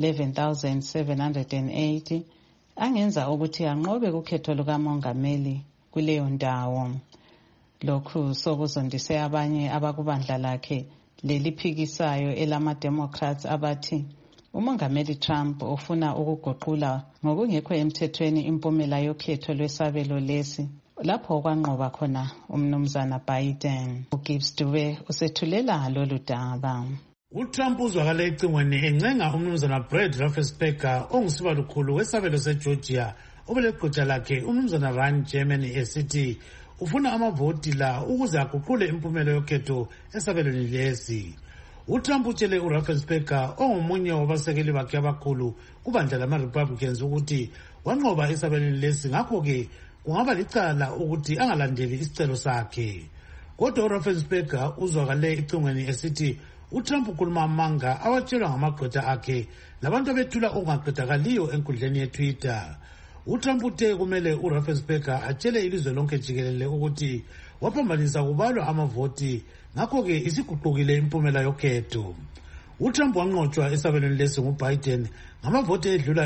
11,780 angenza ukuthi anqobe kukhetho lukamongameli kuleyo ndawo. Lokhu sokuzondise abanye abakubandla lakhe leliphikisayo elama-Democrats abathi umongameli Trump ufuna ukuguqula ngokungekho emthethweni impumela yokhetho lwesabelo lesi lapho okwanqoba khona umnumzana Biden. uGibbs Dube usethulela lolu daba. UTrump uzwakale ecingweni encenga umnumzana Brad Raffensperger ongusiba lukhulu wesabelo seGeorgia obeleqhutsha lakhe umnumzana Ron Germany esithi ufuna amavoti la ukuze aguqule impumela yokhetho esabelweni lesi. UTrump utshele uRaffensperger ongomunye wabasekeli bakhe abakhulu kubandla lama-Republicans ukuthi wanqoba esabelweni lesi, ngakho-ke kungaba licala ukuthi angalandeli isicelo sakhe. Kodwa uRaffensperger uzwakale ecingweni esithi uTrump ukhuluma amanga awatshelwa ngamagqwetha akhe labantu abethula okungaqedakaliyo enkundleni yeTwitter. UTrump uthe kumele uRaffensperger atshele ilizwe lonke jikelele ukuthi waphambanisa kubalwa amavoti, ngakho-ke isiguqukile impumela yokhetho. UTrump wanqotshwa esabelweni lesi nguBiden ngamavoti edlula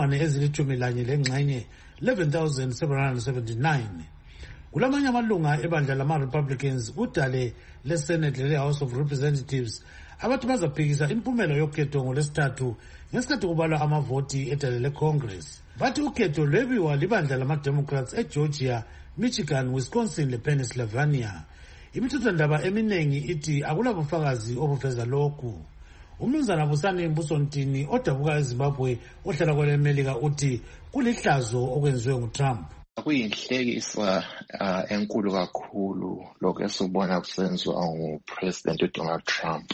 11,779. Kulamanye amalunga ebandla lama-Republicans kudale leSenate lele-House of Representatives abathi bazaphikisa impumela yokhetho ngolwesithathu ngesikhathi kubalwa amavoti edale leCongress. Bathi ukhetho lwebiwa libandla lama-Democrats eGeorgia, Michigan, Wisconsin lePennsylvania. Imithethwandaba eminingi ithi akulabufakazi obuveza lokhu. Umnumzana Busani Mbusontini odabuka eZimbabwe ohlala kwelemelika uthi kulihlazo okwenziwe nguTrump. Kuyinhlekisa enkulu kakhulu lokho esibona kusenziwa nguPresident uDonald Trump.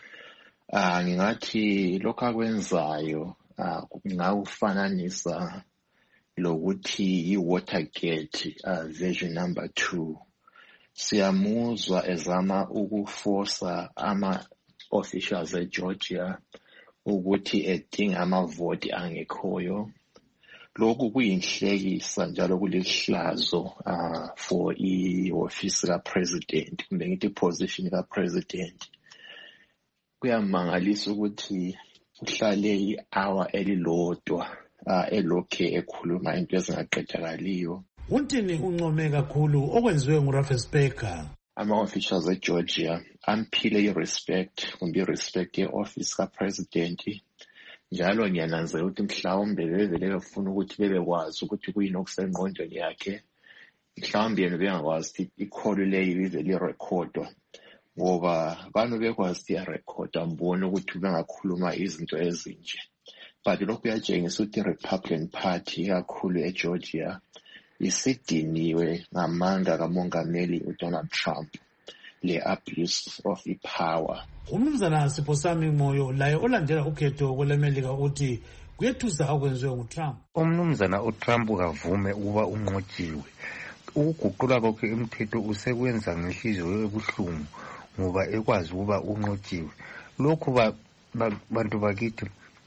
Ngingathi lokho akwenzayo ngawufananisa lokuthi iWatergate version number 2. Siyamuzwa ezama ukuforsa ama-officials eGeorgia ukuthi edinga amavoti angekhoyo. Lokhu kuyinhlekisa njalo kulihlazo for i-office kaPresident kumbe ngithi position kaPresident. Kuyamangalisa ukuthi uhlale i-hour elilodwa elokhe ekhuluma into ezingaqedakaliyo. Untini uncome kakhulu okwenziwe nguRaffensperger. Ama-officials eGeorgia amphile i-respect kumbe i-respect ye-office kaPresident. Njalo ngiyananzela ukuthi mhlawumbe bevele befuna ukuthi bebekwazi ukuthi kuyini okusengqondweni yakhe. Mhlawumbe yena bengakwazi ukuthi ikholo leyo ivele irekhodwa ngoba banu bekwazi ukuthi iyarekhoda mbona ukuthi bengakhuluma izinto ezinje. But lokhu kuyatshengisa ukuthi i-Republican Party kakhulu eGeorgia isidiniwe ngamandla kamongameli uDonald Trump le-abuse of power. Umnumzana Siphosami Moyo laye olandela ukhetho kwelemelika uthi kuyethusa okwenziwe nguTrump. Umnumzana uTrump kavume ukuba unqotshiwe. Ukuguqula kwakhe imithetho usekwenza ngenhliziyo ebuhlungu ngoba ekwazi ukuba unqotshiwe. Lokhu bantu bakithi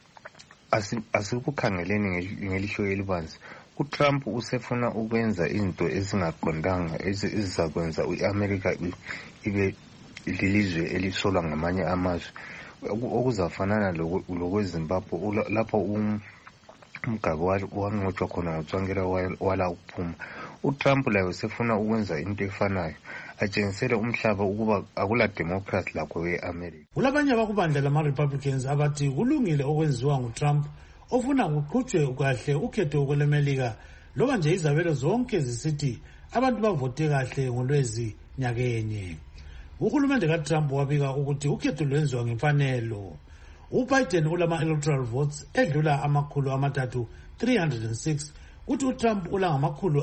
asikukhangeleni ngelihlo elibanzi. uTrump usefuna ukwenza izinto ezingaqondanga ezizakwenza iAmerica ibe lilizwe elisolwa ngamanye amazwe okuzafanana lokweZimbabwe lapho umgabo wanqotshwa khona ngotswankela wala ukuphuma. uTrump laye usefuna ukwenza into efanayo atshengisele umhlaba ukuba akula democracy lakho eAmerica. Kulabanye abakubandla lama-Republicans abathi kulungile okwenziwa nguTrump ofuna kuqhutshwe kahle ukhetho kwelemelika loba nje izabelo zonke zisithi abantu bavote kahle ngoLwezi nyakenye. Uhulumende kaTrump wabika ukuthi ukhetho lwenziwa ngemfanelo. uBiden ulama-electoral votes edlula amakhulu amathathu 306 kuthi uTrump ulangamakhulu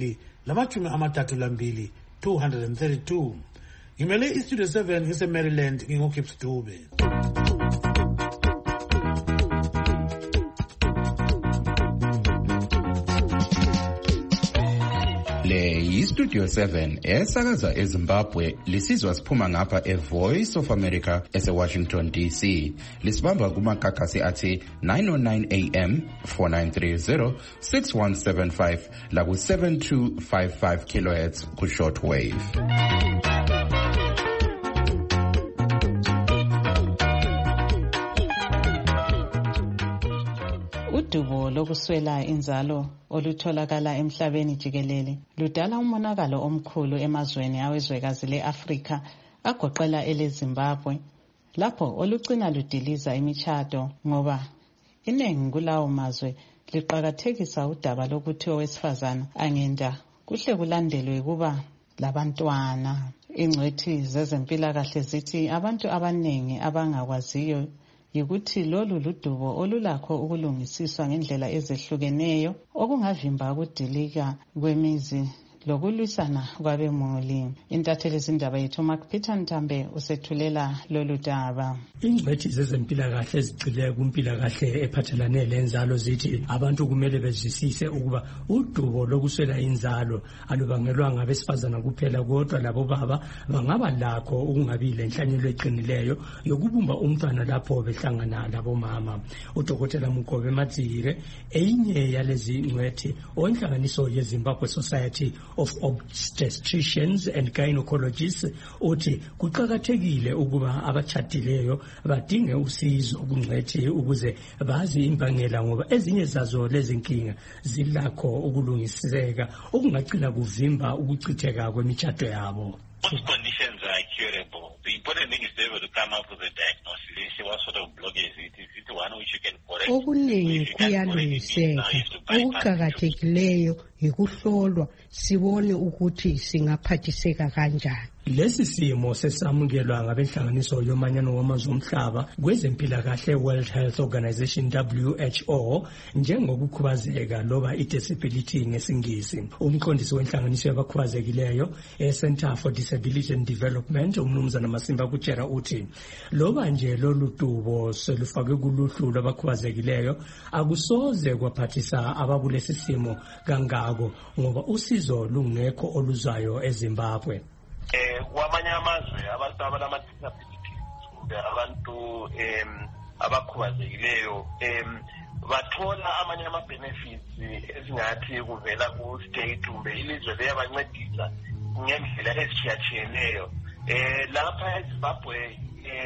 232 232. Ngimele iStudio 7 ngise-Maryland ngingoKips Dube. Le yiStudio 7 esakaza eZimbabwe lisizwa siphuma ngapha eVoice of America eseWashington DC. Lisibamba kumakakasi athi 909 AM 4930 6175 la ku 7255 kHz ku shortwave. Udubo lokuswela inzalo olutholakala emhlabeni jikelele ludala umonakalo omkhulu emazweni awezwekazi leAfrika agoqela eleZimbabwe lapho olucina ludiliza imishado ngoba iningi kulawo mazwe liqakathekisa udaba lokuthi owesifazana angenda kuhle kulandelwe kuba labantwana. Ingcwethi zezempilakahle zithi abantu abaningi abangakwaziyo yikuthi lolu ludubo olulakho ukulungisiswa ngendlela ezehlukeneyo okungavimba ukudilika kwemizi lokulwisana kwabemuli. Intatheli zindaba yethu Mark Peter Ntambe usethulela lolu daba. Ingcwethi zezempilakahle ezigxile kumpilakahle ephathelane lenzalo zithi abantu kumele bezwisise ukuba udubo lokuswela inzalo alubangelwa ngabesifazana kuphela kodwa labo baba bangaba lakho ukungabi lenhlanyelo eqinileyo yokubumba umntwana lapho behlangana labo mama. uDokotela Mugobe Madzire enye yalezi ngcwethi onhlanganiso yeZimbabwe Society of Obstetricians and Gynecologists uthi kuqakathekile ukuba abatshadileyo badinge usizo kungcwethi ukuze bazi imbangela ngoba ezinye zazo lezi nkinga zilakho ukulungiseka okungagcina kuvimba ukuchitheka kwemishado yabo. Most conditions are curable. The important thing is to be able to come up with a diagnosis. What sort of blockage it is. It's one which you can correct. Okuningi kuyalungiseka. Okuqakathekileyo yikuhlolwa sibone ukuthi singaphathiseka kanjani. Lesi simo sesamukelwa ngabenhlanganiso yomanyano wamazwe omhlaba kwezempilakahle World Health Organization WHO njengokukhubazeka loba i-disability ngesingisi. Umqondisi wenhlanganiso yabakhubazekileyo Center for Disability and Development uMnumzana Masimba kutshela uthi loba nje lolu dubo selufakwe kuluhlu lwabakhubazekileyo akusoze kwaphathisa abakulesi simo kangako ngoba usizo lungekho oluzayo eZimbabwe. Kwamanye amazwe abantu abanama-disabilities kumbe abantu abakhubazekileyo bathola amanye ama-benefits ezingathi kuvela ku-state kumbe ilizwe liyabancedisa ngendlela ezitshiyatshiyeneyo. Lapha eZimbabwe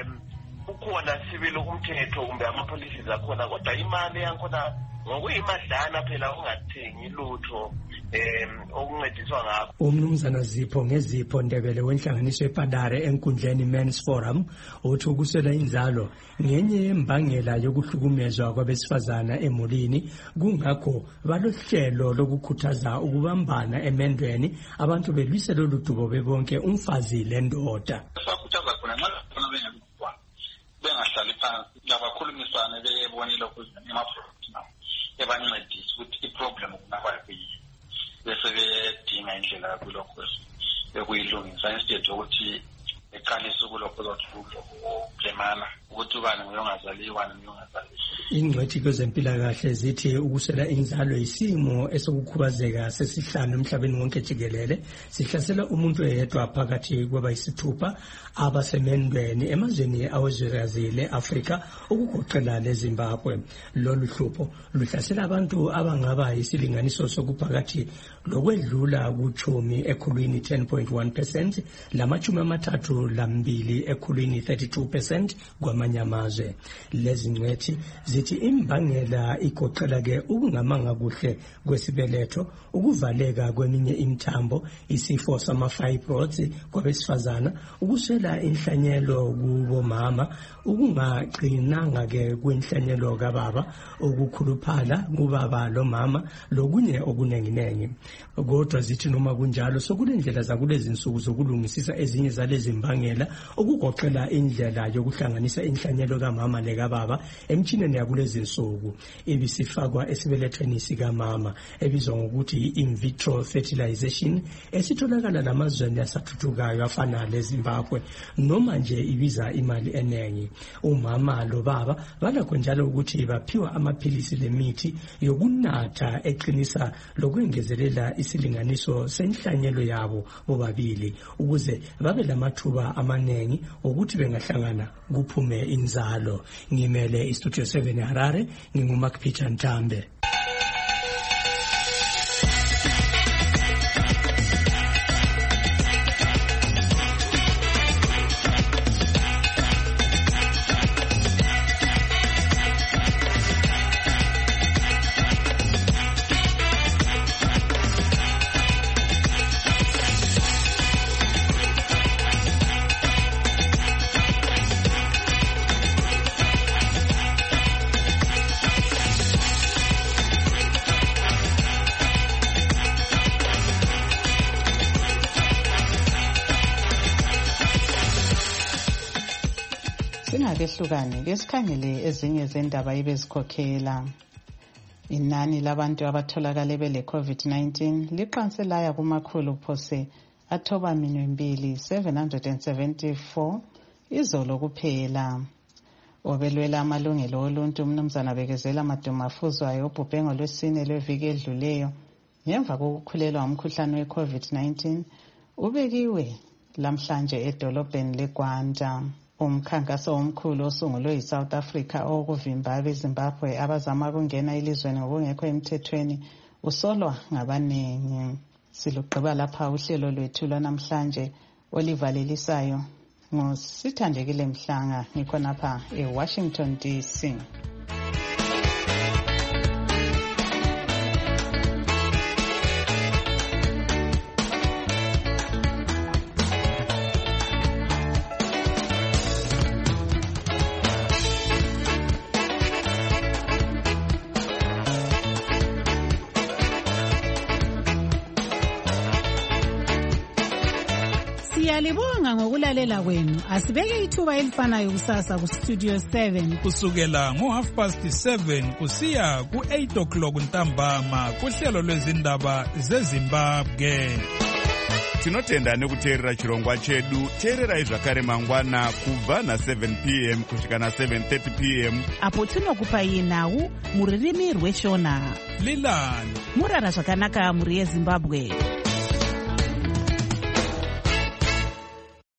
ukhona sibili umthetho kumbe ama-policies akhona kodwa imali yakhona ngokuyimadlana phela ungathengi lutho okuncediswa ngakho. Umnumzana Zipho ngezipho Ndebele wenhlanganiso ePadare enkundleni Men's Forum uthi ukuswela inzalo ngenye yembangela yokuhlukumezwa kwabesifazana emulini kungakho balohlelo lokukhuthaza ukubambana emendweni abantu belwise lolu dubo bebonke umfazi lendoda. Sakhuthaza khona nxa khona bengalukwa bengahlali phansi labakhulumisane bebone lokho ema-professional ebancedisa ukuthi i-problem kungabayo kuyini bese bedinga indlela yokulokho bekuyilungisa instead yokuthi eqalise ukulokho lokublemana ukuthi ubani nguyongazaliwa nguyongazaliwa. Ingcwethi kwezempilakahle zithi ukuswela inzalo isimo esokukhubazeka sesihlanu emhlabeni wonke jikelele sihlasela umuntu oyedwa phakathi kwabayisithupha abasemendweni emazweni awezwekazi le-Afrika okugoqela leZimbabwe. Lolu hlupho luhlasela abantu abangaba isilinganiso sokuphakathi lokwedlula kuchumi ekhulwini 10.1% lamachumi 32 ekhulwini 32% kwamanye amazwe. Lezi ngcwethi zithi imbangela igoqela ke ukungamanga kuhle kwesibeletho, ukuvaleka kweminye imithambo, isifo sama-fibroids kwabesifazana, ukuswela inhlanyelo kubomama, ukungaqinanga ke kwenhlanyelo kababa, ukukhuluphala kubaba lomama, lokunye okunenginengi. Kodwa zithi noma kunjalo sokulendlela zakulezi insuku zokulungisisa ezinye zalezi mbangela okugoqela indlela yokuhlanganisa inhlanyelo kamama lekababa emtshineni yakulezi insuku ibisifakwa esibelethweni sikamama ebizwa ngokuthi in vitro fertilization esitholakala namazweni asathuthukayo afana leZimbabwe noma nje ibiza imali enengi. Umama lo baba balakho njalo ukuthi baphiwa amaphilisi lemithi yokunatha eqinisa lokwengezelela isilinganiso senhlanyelo yabo bobabili ukuze babe lamathuba amanengi ukuthi bengahlangana kuphume inzalo. Ngimele iStudio 7 Harare, nginguMark Peter Ntambe. Singakehlukane lesikhangele ezinye zendaba ibezikhokhela. Inani labantu abatholakale bele COVID-19 liqanse laya kumakhulu phose athoba minwembili 774 izolo kuphela. Obelwela amalungelo oluntu umnumzana Bekezela Madumafuzwayo obhubhe ngolwesine lweviki edluleyo ngemva kokukhulelwa umkhuhlane we-COVID-19 ubekiwe lamhlanje edolobheni leGwanda. Umkhankaso omkhulu osungulwe yiSouth Africa okuvimba abeZimbabwe abazama ukungena elizweni ngokungekho emthethweni usolwa ngabanengi. Silugqiba lapha uhlelo lwethu lwanamhlanje olivalelisayo ngusithandekile Mhlanga ngikhonapha eWashington DC. Siyalibonga ngokulalela kwenu. Asibeke ithuba elifanayo kusasa ku Studio 7 kusukela ngo7:30 kusiya ku8 ntambama kuhlelo lwezindaba zeZimbabwe. Tinotenda nekuteerera chirongwa chedu. Teererai zvakare mangwana kubva na7 p.m. kusvika na7:30 p.m. apo tinokupai nhau muririmi rweshona. Lilani murara zvakanaka muri yeZimbabwe.